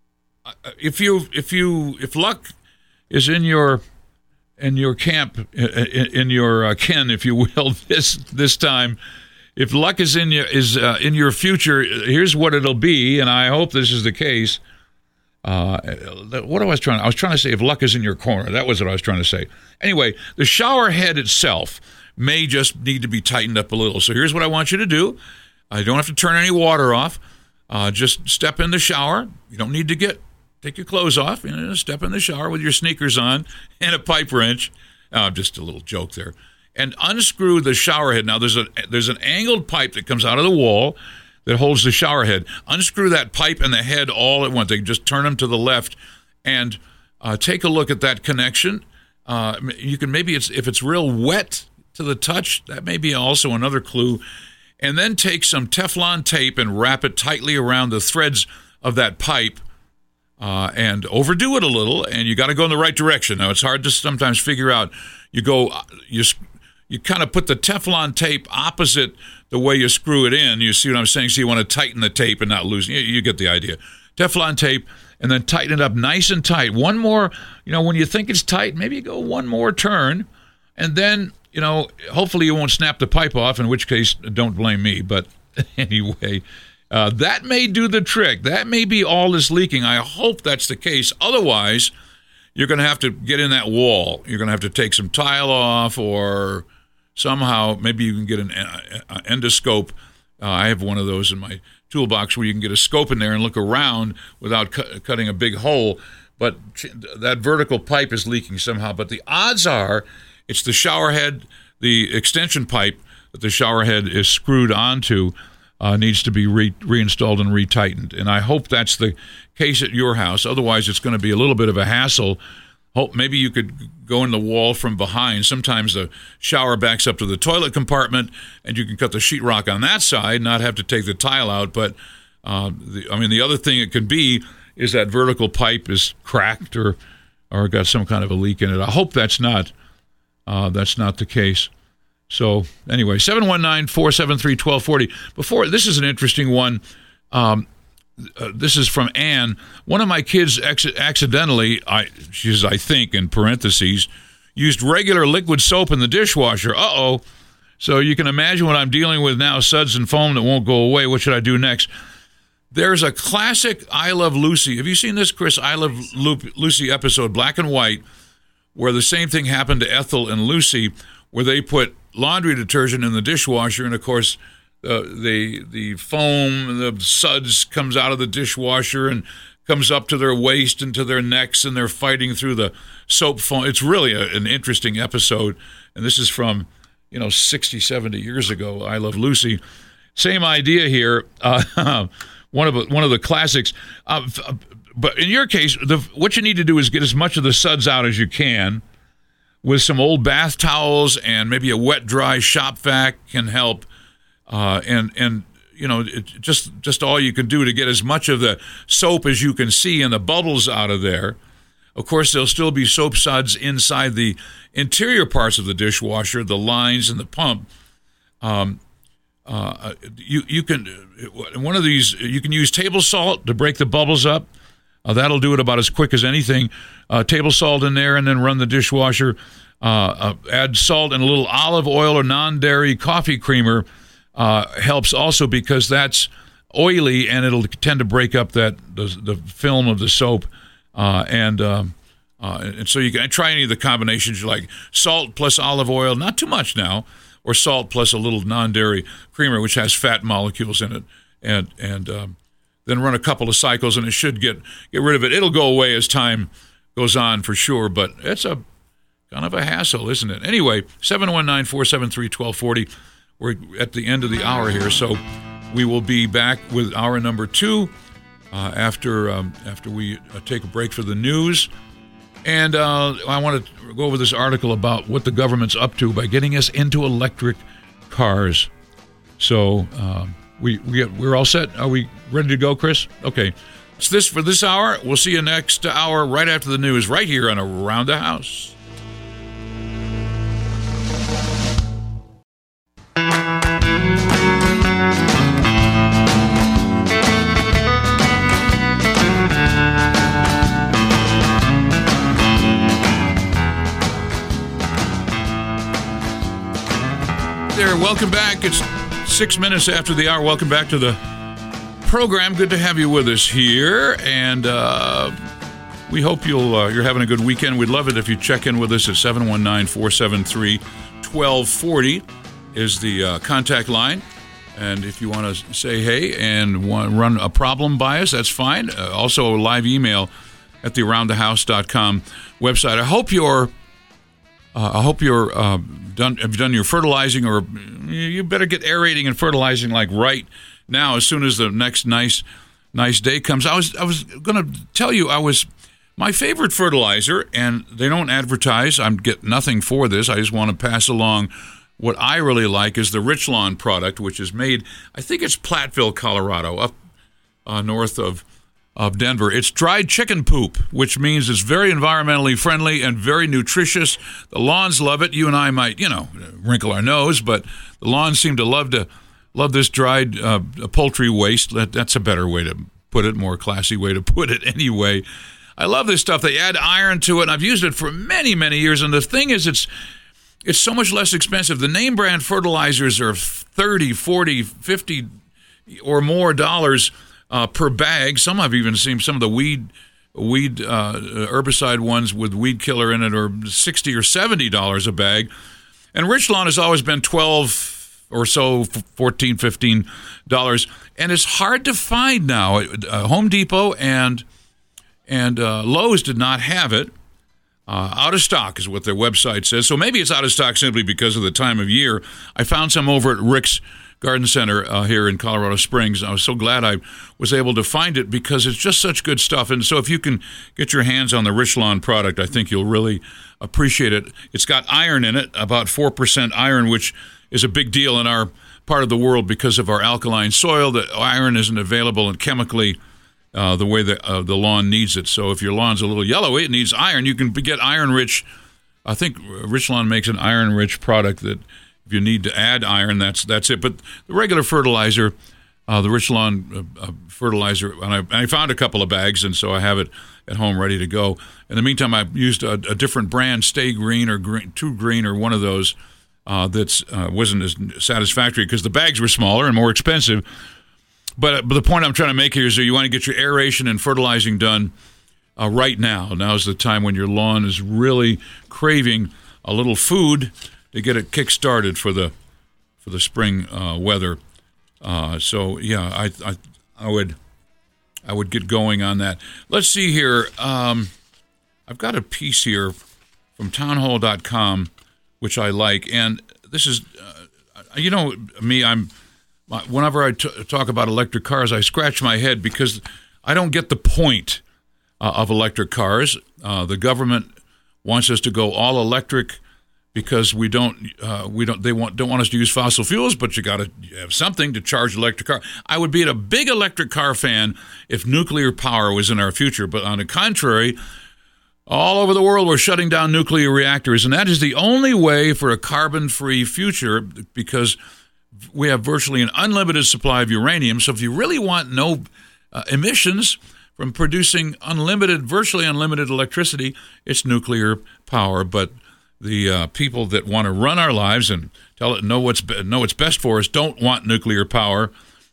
if luck is in your camp, in your ken, if you will, this time, if luck is in your future, here's what it'll be, and I hope this is the case. What I was trying to say, if luck is in your corner, that was what I was trying to say. Anyway, the shower head itself may just need to be tightened up a little. So here's what I want you to do. You don't have to turn any water off. Just step in the shower. You don't need to take your clothes off. Step in the shower with your sneakers on and a pipe wrench. Just a little joke there. And unscrew the shower head. Now, there's an angled pipe that comes out of the wall that holds the shower head. Unscrew that pipe and the head all at once. They just turn them to the left and take a look at that connection. You can maybe, if it's real wet to the touch, that may be also another clue. And then take some Teflon tape and wrap it tightly around the threads of that pipe and overdo it a little, and you got to go in the right direction. Now, it's hard to sometimes figure out. You kind of put the Teflon tape opposite the way you screw it in. You see what I'm saying? So you want to tighten the tape and not loosen. You get the idea. Teflon tape, and then tighten it up nice and tight. One more, when you think it's tight, maybe you go one more turn, and then, hopefully you won't snap the pipe off, in which case, don't blame me. But anyway, that may do the trick. That may be all that's leaking. I hope that's the case. Otherwise, you're going to have to get in that wall. You're going to have to take some tile off, or somehow maybe you can get an endoscope. I have one of those in my toolbox where you can get a scope in there and look around without cutting a big hole. But that vertical pipe is leaking somehow. But the odds are it's the shower head, the extension pipe that the shower head is screwed onto needs to be reinstalled and retightened. And I hope that's the case at your house. Otherwise, it's going to be a little bit of a hassle. Hope maybe you could go in the wall from behind. Sometimes the shower backs up to the toilet compartment, and you can cut the sheetrock on that side, not have to take the tile out. But the other thing it could be is that vertical pipe is cracked or got some kind of a leak in it. I hope that's not the case. So anyway, 719-473-1240. This is an interesting one. This is from Ann. One of my kids accidentally, she says, I think, in parentheses, used regular liquid soap in the dishwasher. Uh-oh. So you can imagine what I'm dealing with now, suds and foam that won't go away. What should I do next? There's a classic I Love Lucy. Have you seen this, Chris? I Love Lucy episode, black and white, where the same thing happened to Ethel and Lucy, where they put laundry detergent in the dishwasher, and of course the foam, the suds comes out of the dishwasher and comes up to their waist and to their necks, and they're fighting through the soap foam. It's really an interesting episode, and this is from 60, 70 years ago. I Love Lucy. Same idea here. One of the classics. But in your case, what you need to do is get as much of the suds out as you can with some old bath towels, and maybe a wet, dry shop vac can help. Just all you can do to get as much of the soap as you can see and the bubbles out of there. Of course, there'll still be soap suds inside the interior parts of the dishwasher, the lines and the pump. You can use table salt to break the bubbles up. That'll do it about as quick as anything. Table salt in there, and then run the dishwasher. Add salt and a little olive oil or non-dairy coffee creamer helps also, because that's oily and it'll tend to break up the film of the soap. And so you can try any of the combinations you like. Salt plus olive oil, not too much now, or salt plus a little non-dairy creamer, which has fat molecules in it, and then run a couple of cycles, and it should get rid of it. It'll go away as time goes on for sure, but it's a kind of a hassle, isn't it? Anyway, 719-473-1240. We're at the end of the hour here, so we will be back with hour number 2 after we take a break for the news. And I want to go over this article about what the government's up to by getting us into electric cars. So we're all set. Are we ready to go, Chris? Okay. It's this for this hour. We'll see you next hour right after the news right here on Around the House. Welcome back. It's 6 minutes after the hour. Welcome back to the program. Good to have you with us here, and we hope you're having a good weekend. We'd love it if you check in with us at 719-473-1240 is the contact line. And if you want to say hey and run a problem by us, that's fine. Also, a live email at the aroundthehouse.com website. I hope you're have done your fertilizing, or you better get aerating and fertilizing like right now, as soon as the next nice day comes. I was going to tell you, my favorite fertilizer, and they don't advertise. I get nothing for this. I just want to pass along what I really like, is the Richlawn product, which is made, I think it's Platteville, Colorado, up north of Denver. It's dried chicken poop, which means it's very environmentally friendly and very nutritious. The lawns love it. You and I might, wrinkle our nose, but the lawns seem to love this dried poultry waste. That's a better way to put it, more classy way to put it anyway. I love this stuff. They add iron to it, and I've used it for many, many years. And the thing is, it's so much less expensive. The name brand fertilizers are $30, $40, $50 or more dollars per bag. Some I've even seen some of the weed herbicide ones with weed killer in it are $60 or $70 a bag. And Richlawn has always been $12 or so, $14, $15, and it's hard to find now. Home Depot and Lowe's did not have it. Out of stock is what their website says. So maybe it's out of stock simply because of the time of year. I found some over at Rick's Garden Center here in Colorado Springs. I was so glad I was able to find it, because it's just such good stuff. And so if you can get your hands on the Richlawn product, I think you'll really appreciate it. It's got iron in it, about 4% iron, which is a big deal in our part of the world because of our alkaline soil. That iron isn't available and chemically the way that the lawn needs it. So if your lawn's a little yellowy, it needs iron. You can get iron-rich. I think Richlawn makes an iron-rich product that if you need to add iron, that's it. But the regular fertilizer, the Richlawn fertilizer, and I found a couple of bags, and so I have it at home ready to go. In the meantime, I've used a different brand, Stay Green or True Green, or one of those that wasn't as satisfactory because the bags were smaller and more expensive. But the point I'm trying to make here is that you want to get your aeration and fertilizing done right now. Now's the time when your lawn is really craving a little food to get it kick-started for the spring weather. So yeah, I would get going on that. Let's see here. I've got a piece here from townhall.com which I like, and this is, me, whenever I talk about electric cars, I scratch my head because I don't get the point of electric cars. The government wants us to go all electric because they don't want us to use fossil fuels, but you got to have something to charge an electric car. I would be a big electric car fan if nuclear power was in our future, but on the contrary, all over the world we're shutting down nuclear reactors, and that is the only way for a carbon-free future because we have virtually an unlimited supply of uranium. So if you really want no emissions from producing virtually unlimited electricity, it's nuclear power. But the people that want to run our lives and know what's best for us don't want nuclear power,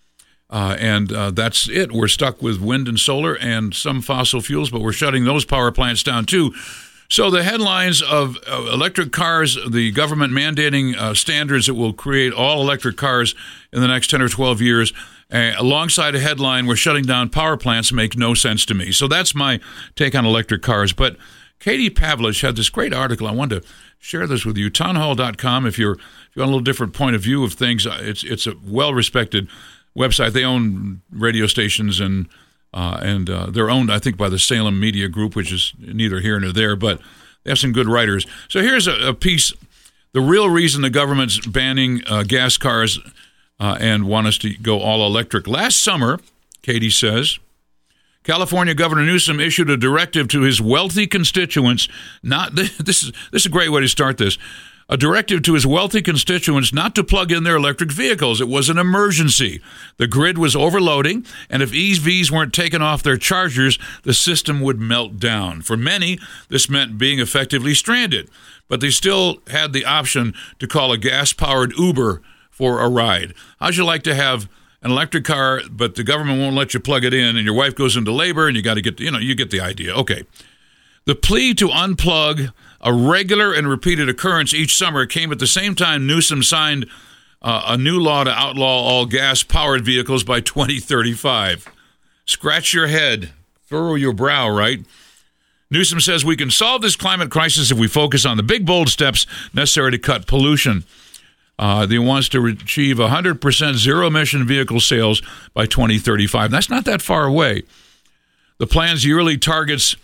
and that's it. We're stuck with wind and solar and some fossil fuels, but we're shutting those power plants down too. So the headlines of electric cars, the government mandating standards that will create all electric cars in the next 10 or 12 years, alongside a headline, we're shutting down power plants, make no sense to me. So that's my take on electric cars. But Katie Pavlich had this great article. I wanted to share this with you. Townhall.com, if you're on a little different point of view of things, it's a well-respected website. They own radio stations and they're owned, I think, by the Salem Media Group, which is neither here nor there, but they have some good writers. So here's a piece, the real reason the government's banning gas cars and want us to go all electric. Last summer, Katie says, California Governor Newsom issued a directive to his wealthy constituents, this is a great way to start this, a directive to his wealthy constituents not to plug in their electric vehicles. It was an emergency. The grid was overloading, and if EVs weren't taken off their chargers, the system would melt down. For many, this meant being effectively stranded, but they still had the option to call a gas-powered Uber for a ride. How'd you like to have an electric car, but the government won't let you plug it in, and your wife goes into labor, and you got to get, you get the idea. Okay. The plea to unplug, a regular and repeated occurrence each summer, came at the same time Newsom signed a new law to outlaw all gas-powered vehicles by 2035. Scratch your head, furrow your brow, right? Newsom says we can solve this climate crisis if we focus on the big, bold steps necessary to cut pollution. He wants to achieve 100% zero-emission vehicle sales by 2035. That's not that far away. The plan's yearly targets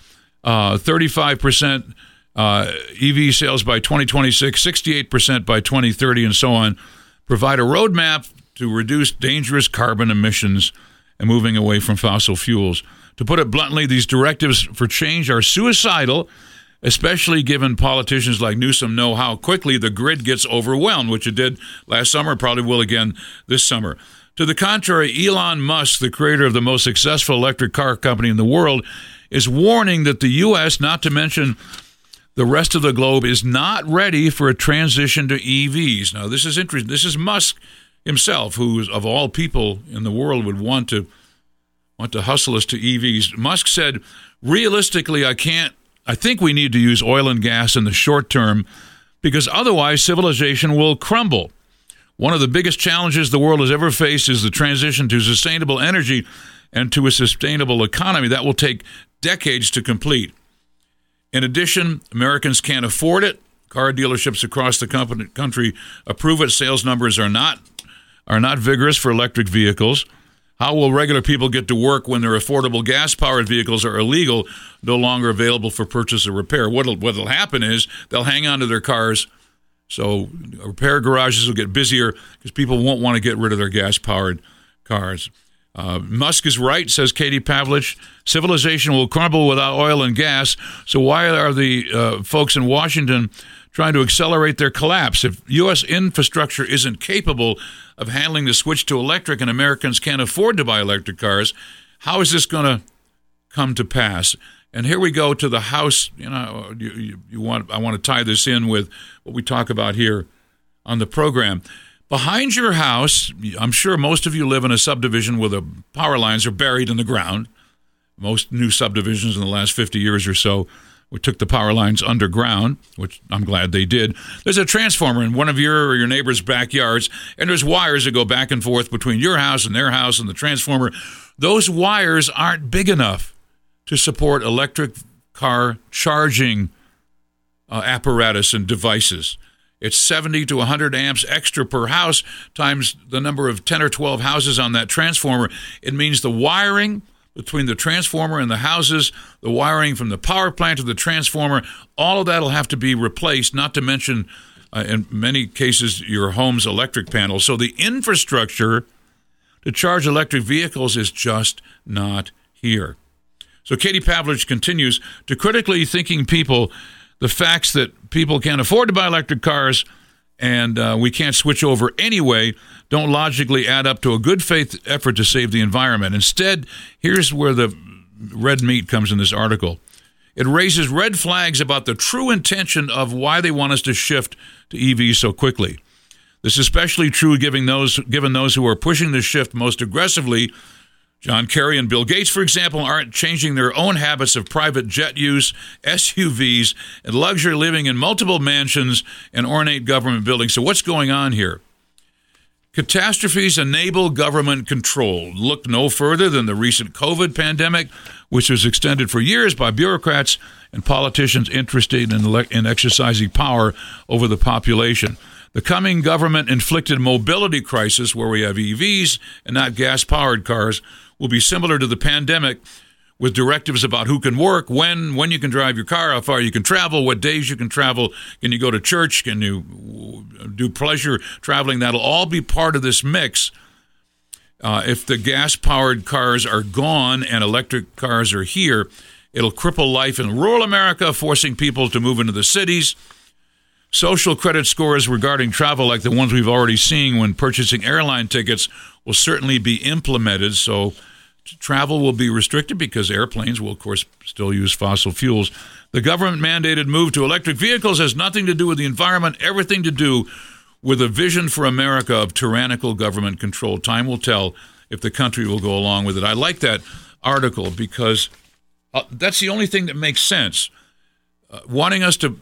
35% EV sales by 2026, 68% by 2030, and so on, provide a roadmap to reduce dangerous carbon emissions and moving away from fossil fuels. To put it bluntly, these directives for change are suicidal, especially given politicians like Newsom know how quickly the grid gets overwhelmed, which it did last summer, probably will again this summer. To the contrary, Elon Musk, the creator of the most successful electric car company in the world, is warning that the U.S., not to mention the rest of the globe, is not ready for a transition to EVs. Now, this is interesting. This is Musk himself, who, of all people in the world, would want to hustle us to EVs. Musk said, realistically, I think we need to use oil and gas in the short term because otherwise civilization will crumble. One of the biggest challenges the world has ever faced is the transition to sustainable energy and to a sustainable economy. That will take decades to complete. In addition, Americans can't afford it. Car dealerships across the country approve it. Sales numbers are not vigorous for electric vehicles. How will regular people get to work when their affordable gas-powered vehicles are illegal, no longer available for purchase or repair? What'll happen is they'll hang on to their cars, so repair garages will get busier because people won't want to get rid of their gas-powered cars. Musk is right, says Katie Pavlich. Civilization will crumble without oil and gas, so why are the folks in Washington trying to accelerate their collapse? If U.S. infrastructure isn't capable of handling the switch to electric and Americans can't afford to buy electric cars, how is this going to come to pass? And here we go to the House. I want to tie this in with what we talk about here on the program. Behind your house, I'm sure most of you live in a subdivision where the power lines are buried in the ground. Most new subdivisions in the last 50 years or so, we took the power lines underground, which I'm glad they did. There's a transformer in one of your or your neighbor's backyards, and there's wires that go back and forth between your house and their house and the transformer. Those wires aren't big enough to support electric car charging apparatus and devices. It's 70 to 100 amps extra per house times the number of 10 or 12 houses on that transformer. It means the wiring between the transformer and the houses, the wiring from the power plant to the transformer, all of that will have to be replaced, not to mention, in many cases, your home's electric panels. So the infrastructure to charge electric vehicles is just not here. So Katie Pavlich continues, to critically thinking people, the facts that people can't afford to buy electric cars and we can't switch over anyway don't logically add up to a good faith effort to save the environment. Instead, here's where the red meat comes in this article. It raises red flags about the true intention of why they want us to shift to EVs so quickly. This is especially true given those who are pushing the shift most aggressively. John Kerry and Bill Gates, for example, aren't changing their own habits of private jet use, SUVs, and luxury living in multiple mansions and ornate government buildings. So what's going on here? Catastrophes enable government control. Look no further than the recent COVID pandemic, which was extended for years by bureaucrats and politicians interested in exercising power over the population. The coming government-inflicted mobility crisis, where we have EVs and not gas-powered cars, will be similar to the pandemic, with directives about who can work, when you can drive your car, how far you can travel, what days you can travel, can you go to church, can you do pleasure traveling. That'll all be part of this mix. If the gas-powered cars are gone and electric cars are here, it'll cripple life in rural America, forcing people to move into the cities. Social credit scores regarding travel, like the ones we've already seen when purchasing airline tickets, will certainly be implemented. So travel will be restricted because airplanes will, of course, still use fossil fuels. The government-mandated move to electric vehicles has nothing to do with the environment, everything to do with a vision for America of tyrannical government control. Time will tell if the country will go along with it. I like that article because that's the only thing that makes sense. Wanting us to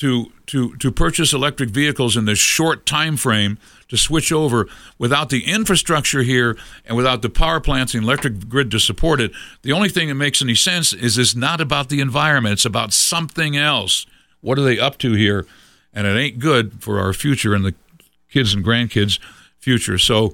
purchase electric vehicles in this short time frame, to switch over without the infrastructure here and without the power plants and electric grid to support it, the only thing that makes any sense is it's not about the environment. It's about something else. What are they up to here? And it ain't good for our future and the kids and grandkids' future. So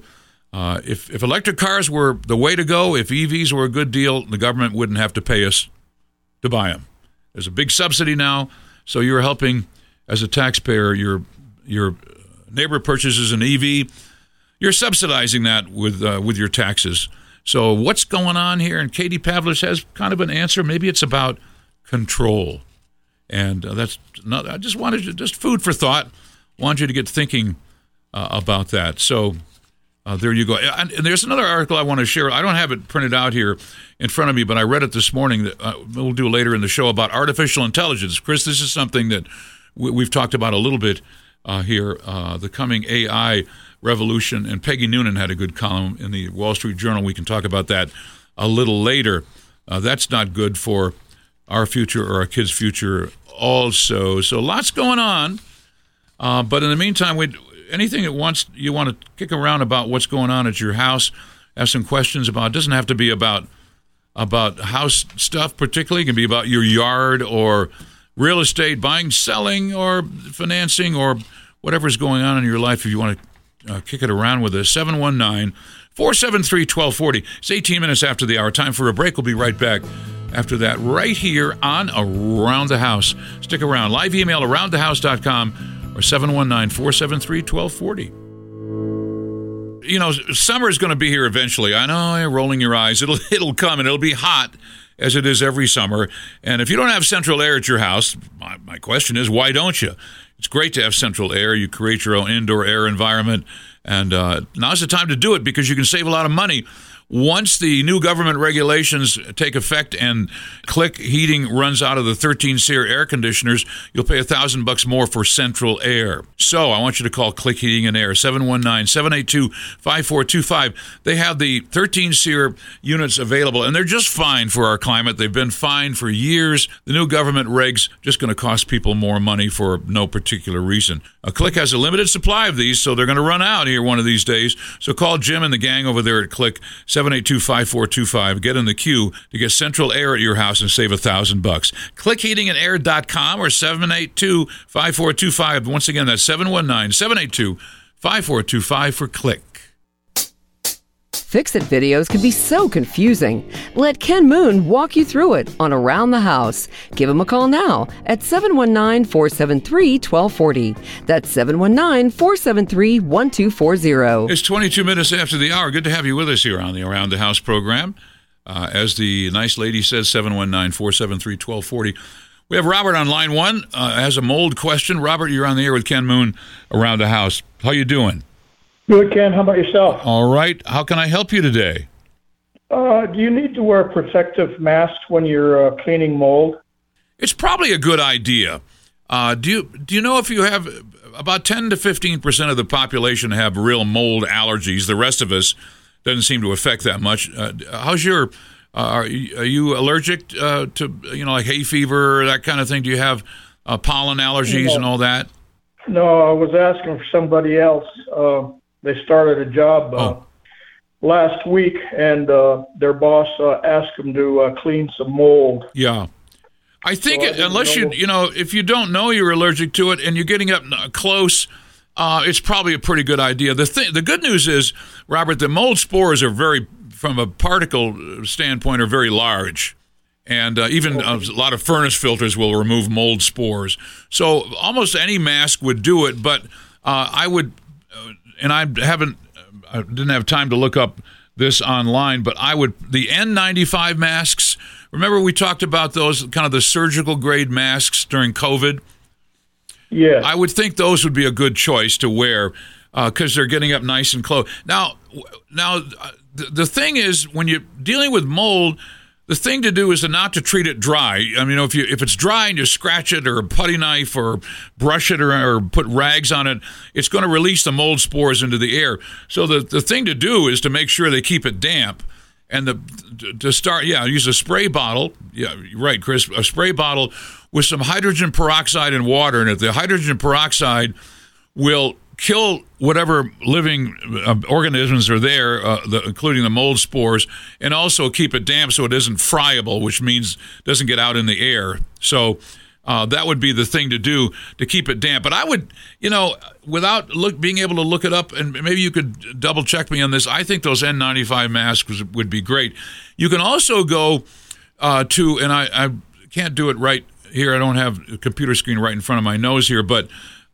if electric cars were the way to go, if EVs were a good deal, the government wouldn't have to pay us to buy them. There's a big subsidy now. So you're helping, as a taxpayer, your neighbor purchases an EV, you're subsidizing that with your taxes. So what's going on here? And Katie Pavlich has kind of an answer. Maybe it's about control. And that's not. I just wanted to, just food for thought. Want you to get thinking about that. So there you go. And there's another article I want to share. I don't have it printed out here in front of me, but I read it this morning. That we'll do later in the show about artificial intelligence. Chris, this is something that we've talked about a little bit here, the coming AI revolution. And Peggy Noonan had a good column in the Wall Street Journal. We can talk about that a little later. That's not good for our future or our kids' future also. So lots going on. But in the meantime, anything that you want to kick around about what's going on at your house, have some questions about. It doesn't have to be about house stuff particularly. It can be about your yard or real estate, buying, selling, or financing, or whatever's going on in your life. If you want to kick it around with us, 719-473-1240. It's 18 minutes after the hour. Time for a break. We'll be right back after that, right here on Around the House. Stick around. Live email aroundthehouse.com or 719-473-1240. You know, summer is going to be here eventually. I know you're rolling your eyes. It'll come, and it'll be hot, as it is every summer. And if you don't have central air at your house, my question is, why don't you? It's great to have central air. You create your own indoor air environment. And now's the time to do it because you can save a lot of money. Once the new government regulations take effect and Click Heating runs out of the 13 SEER air conditioners, you'll pay $1,000 more for central air. So I want you to call Click Heating and Air, 719-782-5425. They have the 13 SEER units available, and they're just fine for our climate. They've been fine for years. The new government regs just going to cost people more money for no particular reason. Click has a limited supply of these, so they're going to run out. here one of these days. So call Jim and the gang over there at Click, 782-5425. Get in the queue to get central air at your house and save $1,000. ClickHeatingandAir.com or 782-5425. Once again, that's 719-782-5425 for Click. Fix-It videos can be so confusing. Let Ken Moon walk you through it on Around the House. Give him a call now at 719-473-1240. That's 719-473-1240. It's 22 minutes after the hour. Good to have you with us here on the Around the House program. As the nice lady says, 719-473-1240. We have Robert on line one. Has a mold question. Robert, you're on the air with Ken Moon Around the House. How you doing? Good, Ken. How about yourself? All right. How can I help you today? Do you need to wear protective masks when you're cleaning mold? It's probably a good idea. Do you know if you have about 10 to 15% of the population have real mold allergies? The rest of us doesn't seem to affect that much. How's your? Are you allergic to like hay fever or that kind of thing? Do you have pollen allergies and all that? No, I was asking for somebody else. They started a job last week, and their boss asked them to clean some mold. Yeah. I think unless if you don't know you're allergic to it and you're getting up close, it's probably a pretty good idea. The good news is, Robert, the mold spores are from a particle standpoint, are very large. And even a lot of furnace filters will remove mold spores. So almost any mask would do it, but I would... and I didn't have time to look up this online, but the N95 masks, remember we talked about those, kind of the surgical grade masks during COVID? Yeah. I would think those would be a good choice to wear because they're getting up nice and close. Now, the thing is, when you're dealing with mold, the thing to do is not to treat it dry. I mean, if it's dry and you scratch it or a putty knife or brush it or put rags on it, it's going to release the mold spores into the air. So the thing to do is to make sure they keep it damp. And use a spray bottle. Yeah, right, Chris. A spray bottle with some hydrogen peroxide and water in it. The hydrogen peroxide will kill whatever living organisms are there, including the mold spores, and also keep it damp so it isn't friable, which means it doesn't get out in the air. So that would be the thing to do to keep it damp. But I would, without being able to look it up, and maybe you could double check me on this, I think those N95 masks would be great. You can also go to, and I can't do it right here, I don't have a computer screen right in front of my nose here, but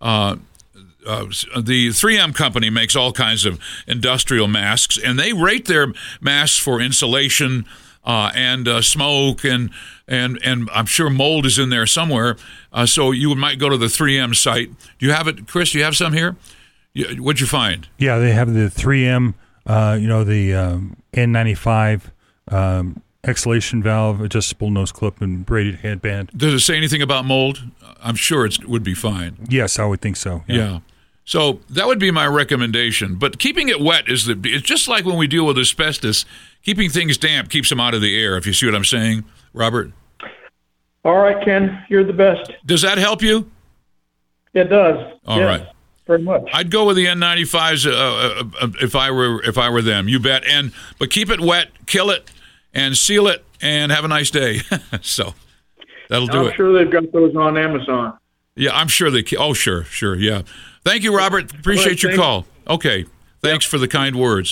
the 3M company makes all kinds of industrial masks, and they rate their masks for insulation and smoke, and I'm sure mold is in there somewhere. So you might go to the 3M site. Do you have it, Chris? Do you have some here? What'd you find? Yeah, they have the 3M, the N95 exhalation valve, adjustable nose clip, and braided headband. Does it say anything about mold? I'm sure it would be fine. Yes, I would think so. Yeah. So that would be my recommendation. But keeping it wet it's just like when we deal with asbestos. Keeping things damp keeps them out of the air, if you see what I'm saying, Robert. All right, Ken, you're the best. Does that help you? It does. All right. Very much. I'd go with the N95s if I were them. You bet. But keep it wet, kill it, and seal it, and have a nice day. So that'll do it. I'm sure they've got those on Amazon. Yeah, I'm sure they can. Oh, sure, yeah. Thank you, Robert. Appreciate your call. Okay, thanks for the kind words.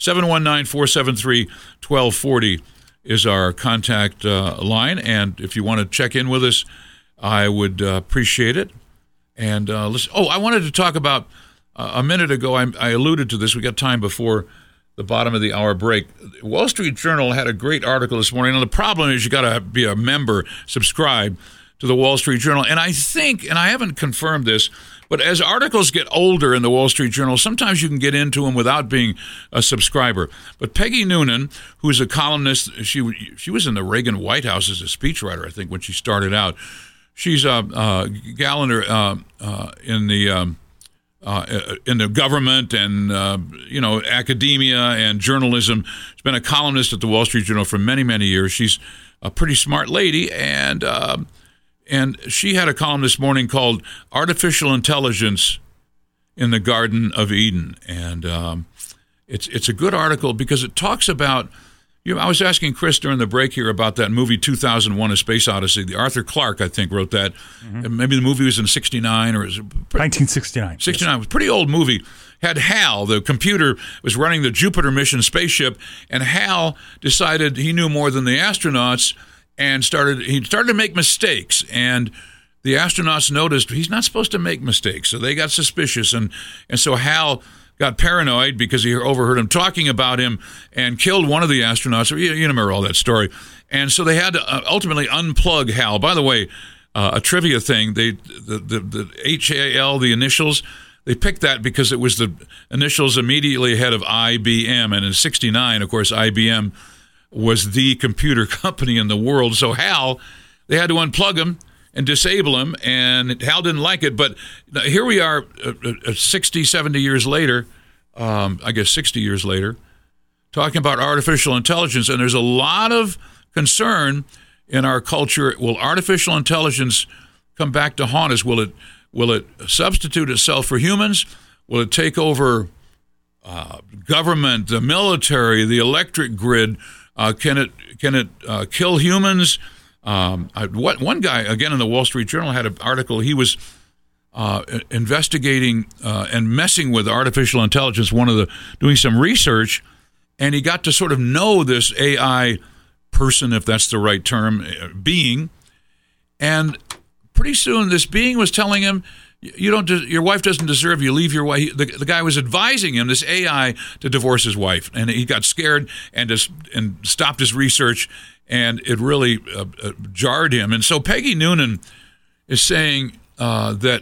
719-473-1240 is our contact line, and if you want to check in with us, I would appreciate it. And listen. Oh, I wanted to talk about a minute ago. I alluded to this. We got time before the bottom of the hour break. Wall Street Journal had a great article this morning. And the problem is you got to be a member, subscribe to the Wall Street Journal. And I think, and I haven't confirmed this, but as articles get older in the Wall Street Journal, sometimes you can get into them without being a subscriber. But Peggy Noonan, who's a columnist, she was in the Reagan White House as a speechwriter, I think, when she started out. She's a gallery in the government and academia and journalism. She's been a columnist at the Wall Street Journal for many, many years. She's a pretty smart lady, and she had a column this morning called "Artificial Intelligence in the Garden of Eden. And it's a good article because it talks about, I was asking Chris during the break here about that movie 2001: A Space Odyssey. The Arthur Clarke, I think, wrote that. Mm-hmm. Maybe the movie was in 69 or 1969. 69. Yes. It was a pretty old movie. Had Hal, the computer, was running the Jupiter mission spaceship, and Hal decided he knew more than the astronauts and started to make mistakes. And the astronauts noticed he's not supposed to make mistakes, so they got suspicious. And so Hal got paranoid because he overheard him talking about him and killed one of the astronauts. You remember all that story. And so they had to ultimately unplug Hal. By the way, a trivia thing, the HAL, the initials, they picked that because it was the initials immediately ahead of IBM. And in 69, of course, IBM was the computer company in the world. So Hal, they had to unplug him and disable him, and Hal didn't like it. But here we are 60, 70 years later, I guess 60 years later, talking about artificial intelligence, and there's a lot of concern in our culture. Will artificial intelligence come back to haunt us? Will it substitute itself for humans? Will it take over government, the military, the electric grid? Can it kill humans? One guy, again, in the Wall Street Journal, had an article. He was investigating and messing with artificial intelligence, doing some research, and he got to sort of know this AI person, if that's the right term, being. And pretty soon, this being was telling him, your wife doesn't deserve you. Leave your wife. The guy was advising him, this AI, to divorce his wife, and he got scared and stopped his research, and it really jarred him. And so Peggy Noonan is saying that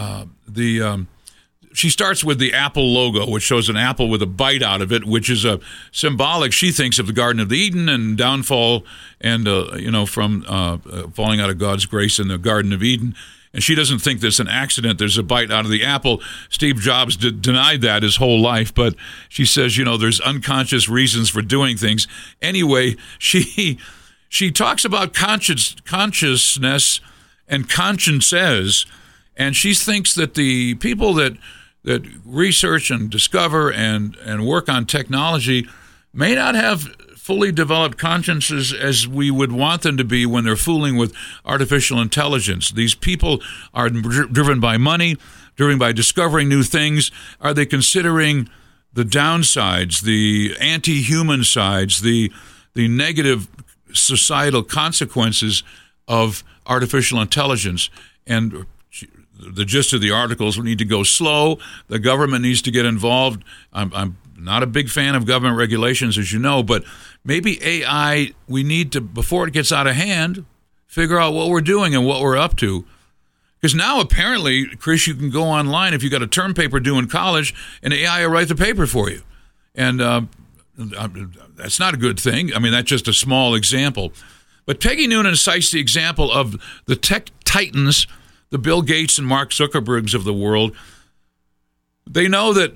she starts with the Apple logo, which shows an apple with a bite out of it, which is a symbolic, she thinks, of the Garden of Eden and downfall and from falling out of God's grace in the Garden of Eden. And she doesn't think there's an accident. There's a bite out of the apple. Steve Jobs denied that his whole life, but she says, there's unconscious reasons for doing things. Anyway, she talks about consciousness and consciences, and she thinks that the people that research and discover and work on technology may not have fully developed consciences as we would want them to be when they're fooling with artificial intelligence. These people are driven by money, driven by discovering new things. Are they considering the downsides, the anti-human sides, the negative societal consequences of artificial intelligence? And the gist of the articles, we need to go slow. The government needs to get involved. I'm not a big fan of government regulations, as you know, but maybe AI, we need to, before it gets out of hand, figure out what we're doing and what we're up to. Because now, apparently, Chris, you can go online if you got a term paper due in college, and AI will write the paper for you. And that's not a good thing. I mean, that's just a small example. But Peggy Noonan cites the example of the tech titans, the Bill Gates and Mark Zuckerbergs of the world. They know that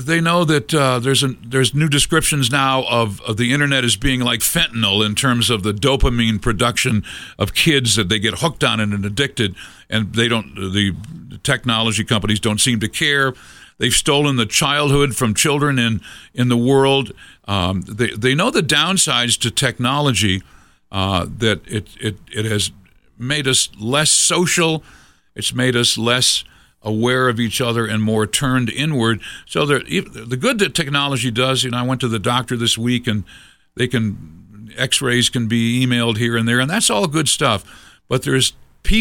there's new descriptions now of the internet as being like fentanyl in terms of the dopamine production of kids, that they get hooked on it and addicted, and the technology companies don't seem to care. They've stolen the childhood from children in the world. They know the downsides to technology, that it has made us less social. It's made us less aware of each other and more turned inward. So the good that technology does, I went to the doctor this week, and X-rays can be emailed here and there, and that's all good stuff. But there's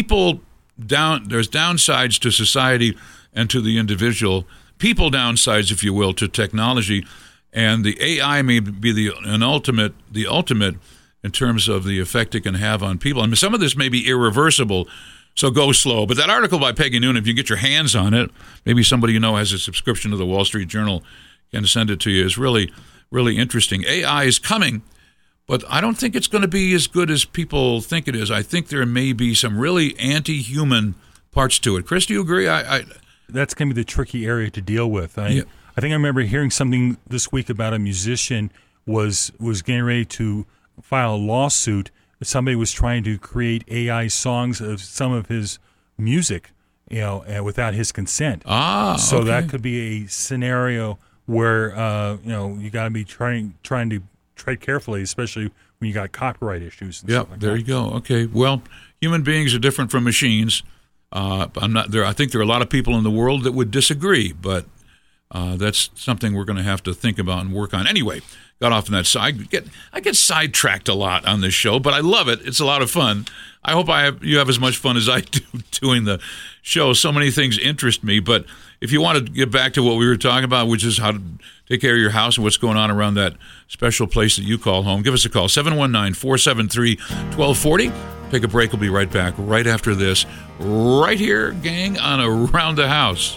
downsides to society and to the individual. People downsides, if you will, to technology, and the AI may be the ultimate in terms of the effect it can have on people. I mean, some of this may be irreversible. So go slow. But that article by Peggy Noonan, if you get your hands on it, maybe somebody has a subscription to the Wall Street Journal can send it to you, is really, really interesting. AI is coming, but I don't think it's going to be as good as people think it is. I think there may be some really anti-human parts to it. Chris, do you agree? That's going to be the tricky area to deal with. I think I remember hearing something this week about a musician was getting ready to file a lawsuit. Somebody was trying to create AI songs of some of his music, and without his consent. So okay. That could be a scenario where you got to be trying to tread carefully, especially when you got copyright issues. Yeah, there you go. Okay, well, human beings are different from machines. I'm not there. I think there are a lot of people in the world that would disagree, but that's something we're going to have to think about and work on. Anyway, got off on that side. I get sidetracked a lot on this show, but I love it. It's a lot of fun. I hope you have as much fun as I do doing the show. So many things interest me, but if you want to get back to what we were talking about, which is how to take care of your house and what's going on around that special place that you call home, give us a call, 719-473-1240. Take a break. We'll be right back right after this, right here, gang, on Around the House.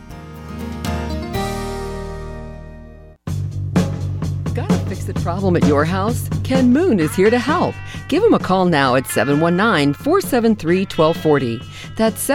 Got to fix the problem at your house? Ken Moon is here to help. Give him a call now at 719-473-1240. That's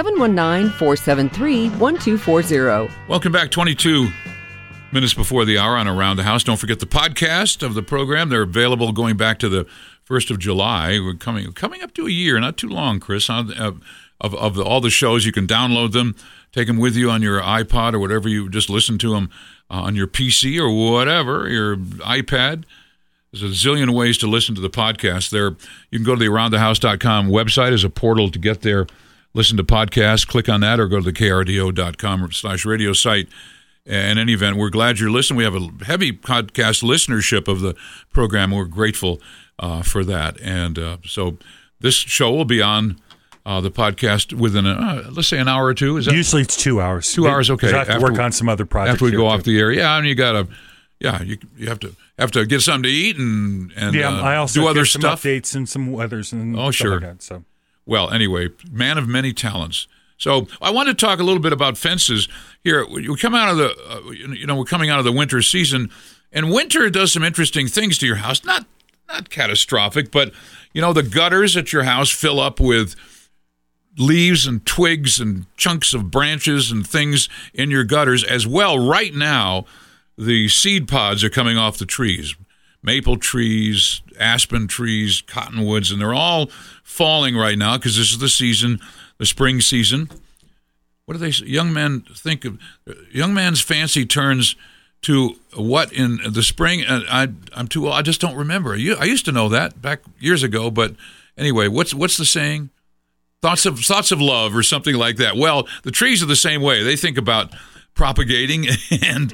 719-473-1240. Welcome back, 22 minutes before the hour on Around the House. Don't forget the podcast of the program. They're available going back to the 1st of July. We're coming up to a year, not too long, Chris, of all the shows. You can download them, take them with you on your iPod or whatever. You just listen to them on your PC or whatever, your iPad. There's a zillion ways to listen to the podcast. There, you can go to the AroundTheHouse.com website as a portal to get there, listen to podcasts, click on that, or go to the krdo.com/radio site. In any event, we're glad you're listening. We have a heavy podcast listenership of the program. We're grateful for that. And so this show will be on the podcast within, let's say, an hour or two. Is that? Usually it's 2 hours. 2 hours, okay. I have to work on some other projects. After we go off the air. Yeah, and you got to, you have to get something to eat and I also do other some stuff. Updates and some weathers and sure. Like that, so. Well, anyway, man of many talents. So I want to talk a little bit about fences here. We come out of we're coming out of the winter season, and winter does some interesting things to your house. Not catastrophic, but the gutters at your house fill up with leaves and twigs and chunks of branches and things in your gutters as well. Right now, the seed pods are coming off the trees. Maple trees, aspen trees, cottonwoods, and they're all falling right now because this is the season, the spring season. What do they say? Young men think of young man's fancy turns to what in the spring? I'm too old. I just don't remember. I used to know that back years ago, but anyway, what's the saying? Thoughts of love or something like that. Well, the trees are the same way. They think about propagating and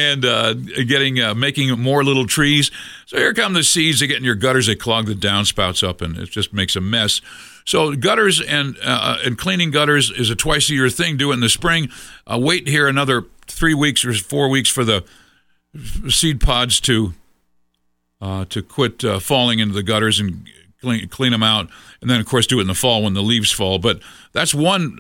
making more little trees. So here come the seeds. They get in your gutters. They clog the downspouts up, and it just makes a mess. So gutters and cleaning gutters is a twice-a-year thing. Do it in the spring. Wait here another 3 weeks or 4 weeks for the seed pods to quit falling into the gutters and clean them out, and then of course do it in the fall when the leaves fall. But that's one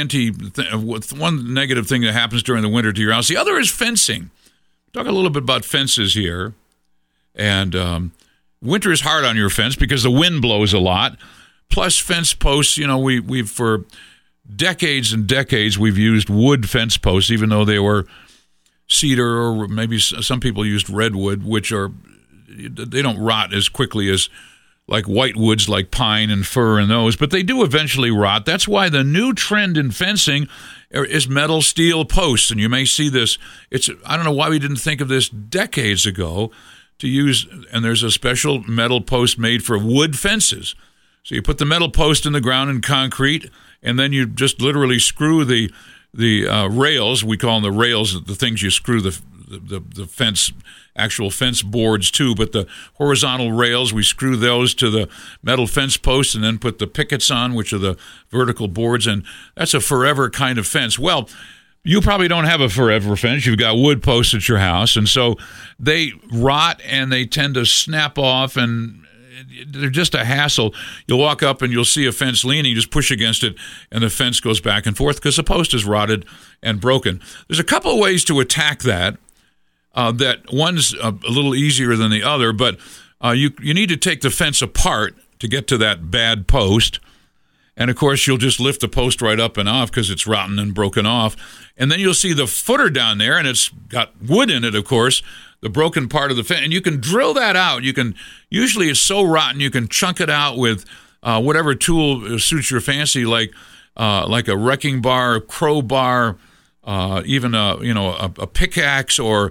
one negative thing that happens during the winter to your house. The other is fencing. Talk a little bit about fences here. And winter is hard on your fence because the wind blows a lot. Plus fence posts. We've for decades and decades we've used wood fence posts, even though they were cedar or maybe some people used redwood, they don't rot as quickly as like whitewoods like pine and fir and those, but they do eventually rot. That's why the new trend in fencing is metal steel posts, and you may see this. I don't know why we didn't think of this decades ago to use, and there's a special metal post made for wood fences. So you put the metal post in the ground in concrete, and then you just literally screw the rails. We call them the rails, the things you screw the fence, actual fence boards too, but the horizontal rails, we screw those to the metal fence posts and then put the pickets on, which are the vertical boards, and that's a forever kind of fence. Well, you probably don't have a forever fence. You've got wood posts at your house, and so they rot and they tend to snap off, and they're just a hassle. You'll walk up and you'll see a fence leaning, you just push against it, and the fence goes back and forth because the post is rotted and broken. There's a couple of ways to attack that. That one's a little easier than the other, but you need to take the fence apart to get to that bad post. And, of course, you'll just lift the post right up and off because it's rotten and broken off. And then you'll see the footer down there, and it's got wood in it, of course, the broken part of the fence. And you can drill that out. Usually it's so rotten you can chunk it out with whatever tool suits your fancy, like like a wrecking bar, crowbar, even a pickaxe, or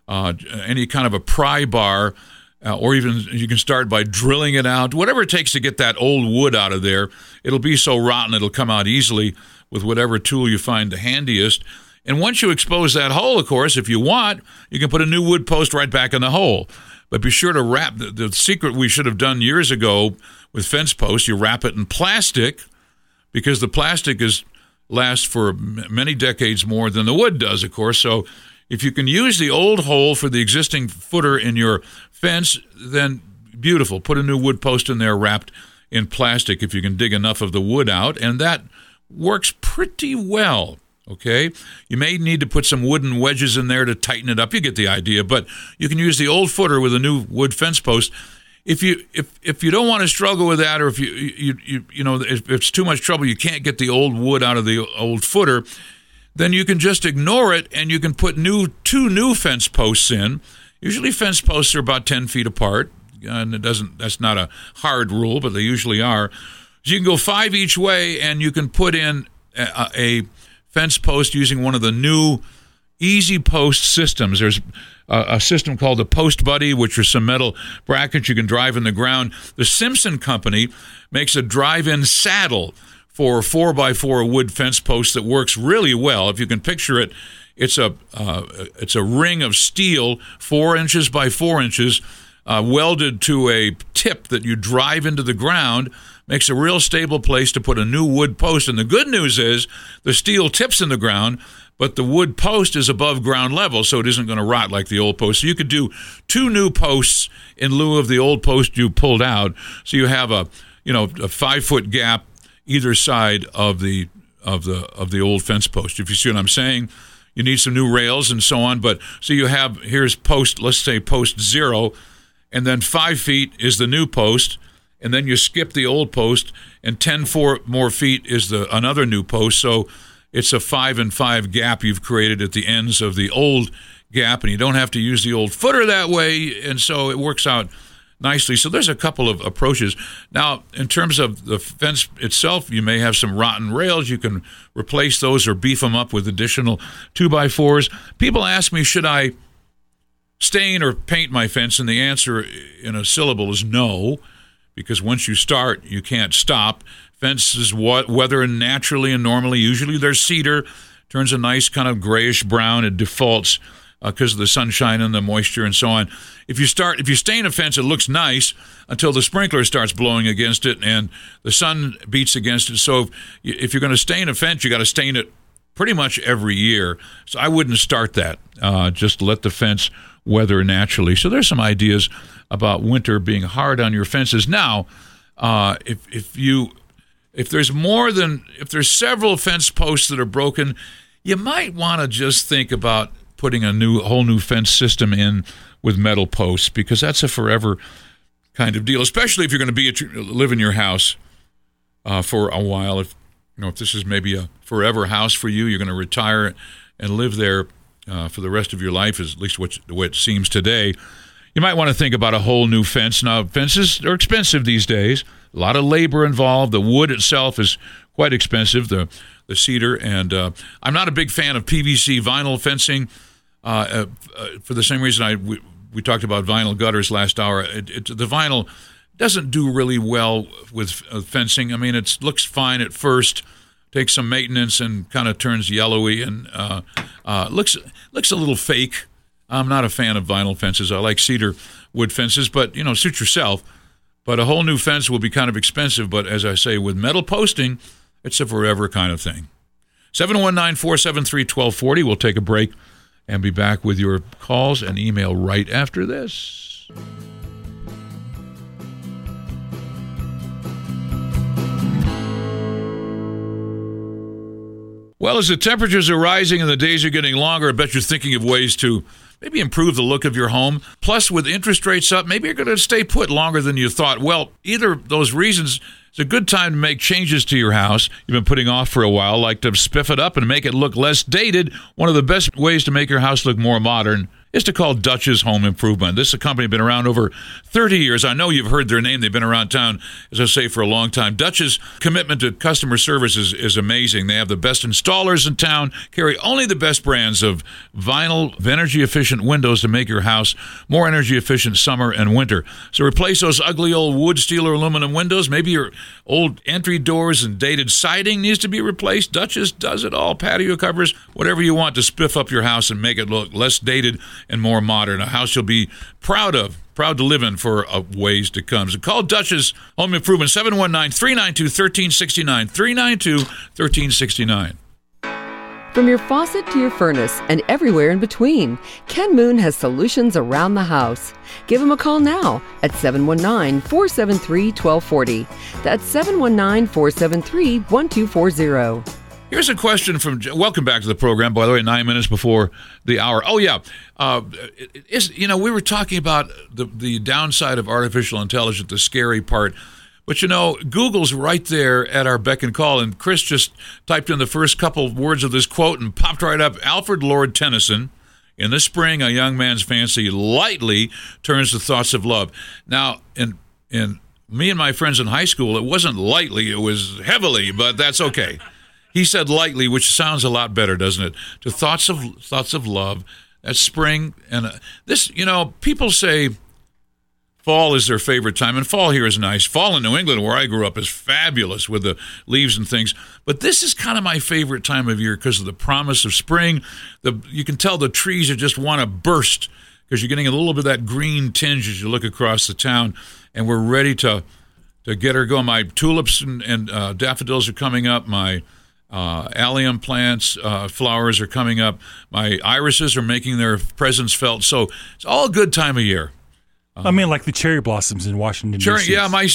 any kind of a pry bar, or even you can start by drilling it out. Whatever it takes to get that old wood out of there. It'll be so rotten it'll come out easily with whatever tool you find the handiest. And once you expose that hole, of course, if you want, you can put a new wood post right back in the hole. But be sure to wrap the secret we should have done years ago with fence posts. You wrap it in plastic, because the plastic lasts for many decades more than the wood does, of course. So if you can use the old hole for the existing footer in your fence, then beautiful. Put a new wood post in there wrapped in plastic if you can dig enough of the wood out, and that works pretty well. Okay, you may need to put some wooden wedges in there to tighten it up. You get the idea, but you can use the old footer with a new wood fence post. If you don't want to struggle with that, or if if it's too much trouble, you can't get the old wood out of the old footer, then you can just ignore it, and you can put two new fence posts in. Usually fence posts are about 10 feet apart, and that's not a hard rule, but they usually are. So you can go 5 each way, and you can put in a fence post using one of the new Easy Post systems. There's a system called the Post Buddy, which are some metal brackets you can drive in the ground. The Simpson Company makes a drive-in saddle for 4x4 wood fence posts that works really well. If you can picture it, it's a ring of steel, 4 inches by 4 inches, welded to a tip that you drive into the ground. Makes a real stable place to put a new wood post. And the good news is the steel tip's in the ground, but the wood post is above ground level, so it isn't going to rot like the old post. So you could do 2 new posts in lieu of the old post you pulled out. So you have a 5-foot gap either side of the old fence post. If you see what I'm saying, you need some new rails and so on. But so you have, here's post, let's say post 0, and then 5 feet is the new post. And then you skip the old post, and 10 more feet is another new post. So it's a 5 and 5 gap you've created at the ends of the old gap, and you don't have to use the old footer that way, and so it works out nicely. So there's a couple of approaches. Now, in terms of the fence itself, you may have some rotten rails. You can replace those or beef them up with additional 2x4s. People ask me, should I stain or paint my fence? And the answer in a syllable is no. Because once you start, you can't stop. Fences weather naturally and normally. Usually there's cedar. Turns a nice kind of grayish brown. It defaults because of the sunshine and the moisture and so on. If you stain a fence, it looks nice until the sprinkler starts blowing against it and the sun beats against it. So if you're going to stain a fence, you got to stain it pretty much every year. So I wouldn't start that. Just let the fence weather naturally. So there's some ideas about winter being hard on your fences. Now, if there's several fence posts that are broken, you might want to just think about putting a whole new fence system in with metal posts, because that's a forever kind of deal, especially if you're going to live in your house for a while. If this is maybe a forever house for you, you're going to retire and live there for the rest of your life, is at least the way it seems today. You might want to think about a whole new fence. Now, fences are expensive these days. A lot of labor involved. The wood itself is quite expensive, the cedar. And I'm not a big fan of PVC vinyl fencing for the same reason we talked about vinyl gutters last hour. The vinyl doesn't do really well with fencing. I mean, it looks fine at first, takes some maintenance and kind of turns yellowy and looks a little fake. I'm not a fan of vinyl fences. I like cedar wood fences, but, suit yourself. But a whole new fence will be kind of expensive. But as I say, with metal posting, it's a forever kind of thing. 719-473-1240. We'll take a break and be back with your calls and email right after this. Well, as the temperatures are rising and the days are getting longer, I bet you're thinking of ways to maybe improve the look of your home. Plus, with interest rates up, maybe you're going to stay put longer than you thought. Well, either of those reasons, it's a good time to make changes to your house you've been putting off for a while, like to spiff it up and make it look less dated. One of the best ways to make your house look more modern is to call Dutch's Home Improvement. This is a company been around over 30 years. I know you've heard their name. They've been around town, as I say, for a long time. Dutch's commitment to customer service is amazing. They have the best installers in town, carry only the best brands of vinyl, energy-efficient windows to make your house more energy-efficient summer and winter. So replace those ugly old wood, steel, or aluminum windows. Maybe your old entry doors and dated siding needs to be replaced. Dutch's does it all. Patio covers, whatever you want to spiff up your house and make it look less dated and more modern. A house you'll be proud to live in for ways to come. So call Dutch's Home Improvement, 719-392-1369, 392-1369. From your faucet to your furnace and everywhere in between, Ken Moon has solutions around the house. Give him a call now at 719-473-1240. That's 719-473-1240. Here's a question from, welcome back to the program, by the way, 9 minutes before the hour. Oh, yeah. We were talking about the downside of artificial intelligence, the scary part. But, Google's right there at our beck and call, and Chris just typed in the first couple words of this quote and popped right up. Alfred Lord Tennyson, in the spring, a young man's fancy lightly turns to thoughts of love. Now, in me and my friends in high school, it wasn't lightly, it was heavily, but that's okay. He said lightly, which sounds a lot better, doesn't it? To thoughts of love. That's spring. And this, people say fall is their favorite time, and fall here is nice. Fall in New England, where I grew up, is fabulous with the leaves and things. But this is kind of my favorite time of year because of the promise of spring. You can tell the trees just want to burst because you're getting a little bit of that green tinge as you look across the town, and we're ready to get her going. My tulips and daffodils are coming up. My allium plants, flowers are coming up. My irises are making their presence felt. So it's all a good time of year. Like the cherry blossoms in Washington, D.C. Yeah, my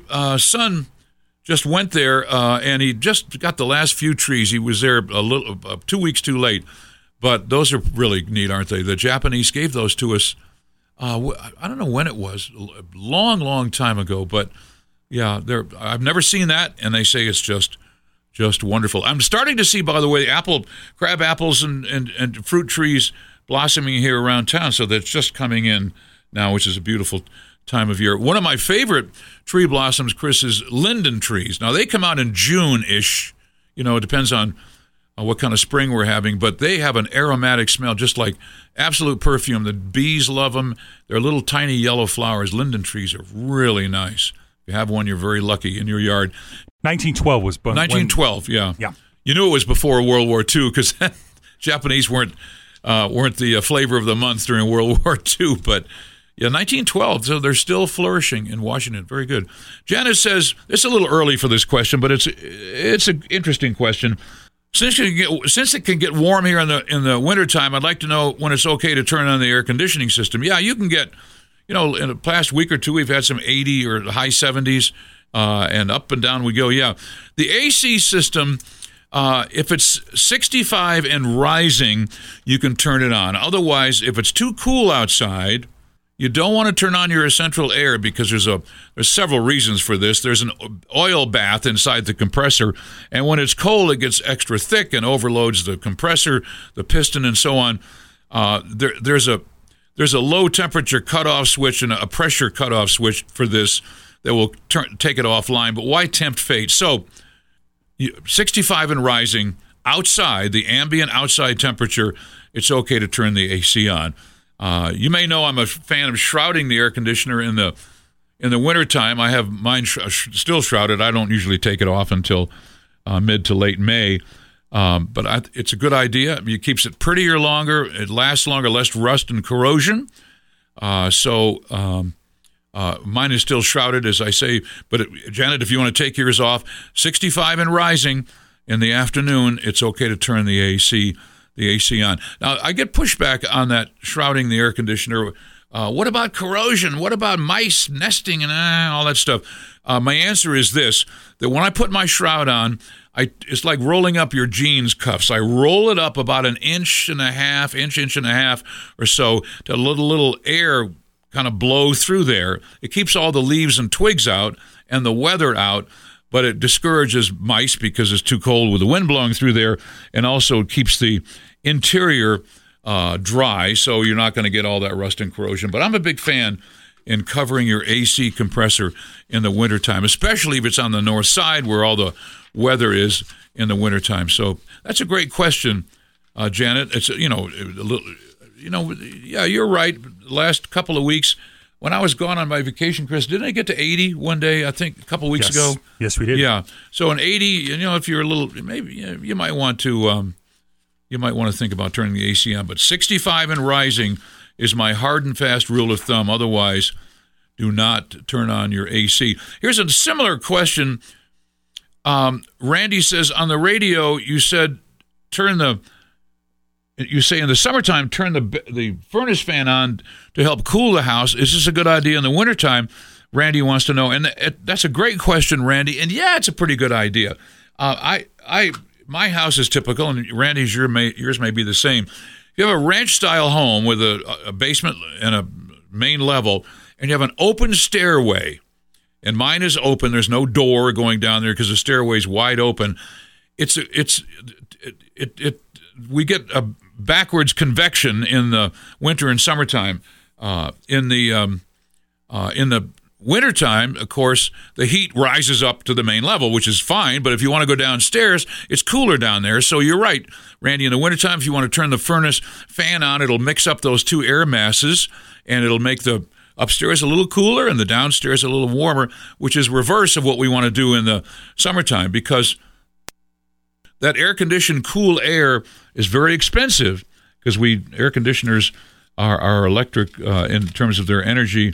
son just went there, and he just got the last few trees. He was there 2 weeks too late. But those are really neat, aren't they? The Japanese gave those to us, I don't know when it was, a long, long time ago. But, yeah, I've never seen that, and they say it's just wonderful. I'm starting to see, by the way, crab apples and fruit trees blossoming here around town, so that's just coming in now, which is a beautiful time of year. One of my favorite tree blossoms, Chris, is linden trees. Now, they come out in June-ish. It depends on what kind of spring we're having, but they have an aromatic smell, just like absolute perfume. The bees love them. They're little tiny yellow flowers. Linden trees are really nice. If you have one, you're very lucky in your yard. 1912 was... 1912, yeah. Yeah. You knew it was before World War II because Japanese weren't the flavor of the month during World War II, but... Yeah, 1912, so they're still flourishing in Washington. Very good. Janice says, it's a little early for this question, but it's an interesting question. Since it can get warm here in the wintertime, I'd like to know when it's okay to turn on the air conditioning system. Yeah, you can get, in the past week or two, we've had some 80 or high 70s, and up and down we go. Yeah, the AC system, if it's 65 and rising, you can turn it on. Otherwise, if it's too cool outside... You don't want to turn on your central air because there's several reasons for this. There's an oil bath inside the compressor, and when it's cold, it gets extra thick and overloads the compressor, the piston, and so on. There's a low temperature cutoff switch and a pressure cutoff switch for this that will take it offline. But why tempt fate? So, 65 and rising outside, the ambient outside temperature, it's okay to turn the AC on. You may know I'm a fan of shrouding the air conditioner in the wintertime. I have mine still shrouded. I don't usually take it off until mid to late May. But it's a good idea. It keeps it prettier longer. It lasts longer, less rust and corrosion. So mine is still shrouded, as I say. But Janet, if you want to take yours off, 65 and rising in the afternoon, it's okay to turn the AC on. Now, I get pushback on that shrouding the air conditioner. What about corrosion? What about mice nesting and all that stuff? My answer is this, that when I put my shroud on, it's like rolling up your jeans cuffs. I roll it up about an inch and a half or so to let a little air kind of blow through there. It keeps all the leaves and twigs out and the weather out, but it discourages mice because it's too cold with the wind blowing through there, and also keeps the interior dry, so you're not going to get all that rust and corrosion. But I'm a big fan in covering your AC compressor in the wintertime, especially if it's on the north side where all the weather is in the wintertime. So that's a great question, Janet. It's, yeah, you're right. The last couple of weeks, when I was gone on my vacation, Chris, didn't I get to 80 one day, I think, a couple of weeks ago? Yes, we did. Yeah. So an 80, if you're a little, maybe you might want to think about turning the AC on. But 65 and rising is my hard and fast rule of thumb. Otherwise, do not turn on your AC. Here's a similar question. Randy says, on the radio, you say in the summertime, turn the furnace fan on to help cool the house. Is this a good idea in the wintertime? Randy wants to know. And that's a great question, Randy. And yeah, it's a pretty good idea. My house is typical, and Randy's, yours may be the same. If you have a ranch-style home with a basement and a main level, and you have an open stairway, and mine is open, there's no door going down there because the stairway's wide open, we get a backwards convection in the winter and summertime. In the wintertime, of course, the heat rises up to the main level, which is fine, but if you want to go downstairs, it's cooler down there. So you're right, Randy, in the wintertime, if you want to turn the furnace fan on, it'll mix up those two air masses, and it'll make the upstairs a little cooler and the downstairs a little warmer, which is reverse of what we want to do in the summertime, because that air-conditioned cool air is very expensive, because air conditioners are electric in terms of their energy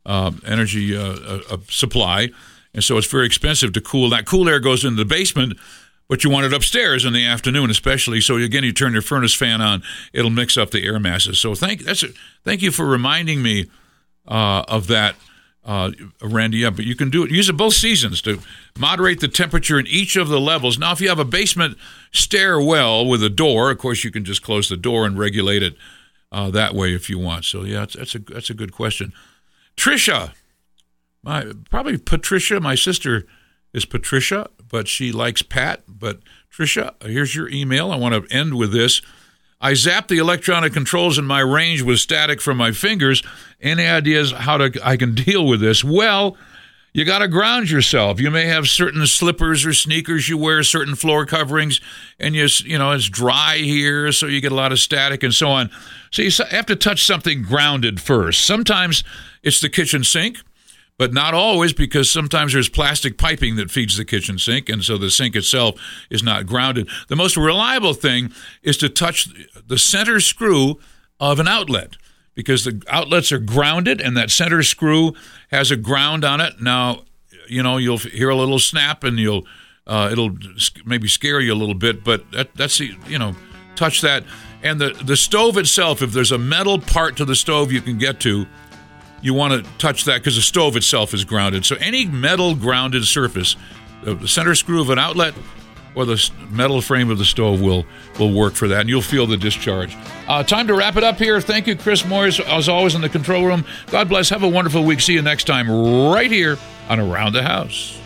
supply, and so it's very expensive to cool. That cool air goes into the basement, but you want it upstairs in the afternoon, especially. So again, you turn your furnace fan on, it'll mix up the air masses. So thank you for reminding me of that, Randy. Yeah, but you can do it. Use it both seasons to moderate the temperature in each of the levels. Now, if you have a basement stairwell with a door, of course, you can just close the door and regulate it that way if you want. So yeah, that's a good question. Tricia, probably Patricia. My sister is Patricia, but she likes Pat. But Tricia, here's your email. I want to end with this. I zapped the electronic controls in my range with static from my fingers. Any ideas how I can deal with this? Well, you got to ground yourself. You may have certain slippers or sneakers you wear, certain floor coverings, and it's dry here, so you get a lot of static and so on. So you have to touch something grounded first. Sometimes it's the kitchen sink, but not always, because sometimes there's plastic piping that feeds the kitchen sink, and so the sink itself is not grounded. The most reliable thing is to touch the center screw of an outlet, because the outlets are grounded, and that center screw has a ground on it. Now, you'll hear a little snap, and it'll maybe scare you a little bit, but that's touch that. And the stove itself, if there's a metal part to the stove you can get to, you want to touch that, because the stove itself is grounded. So any metal grounded surface, the center screw of an outlet or the metal frame of the stove will work for that, and you'll feel the discharge. Time to wrap it up here. Thank you, Chris Morris, as always, in the control room. God bless. Have a wonderful week. See you next time right here on Around the House.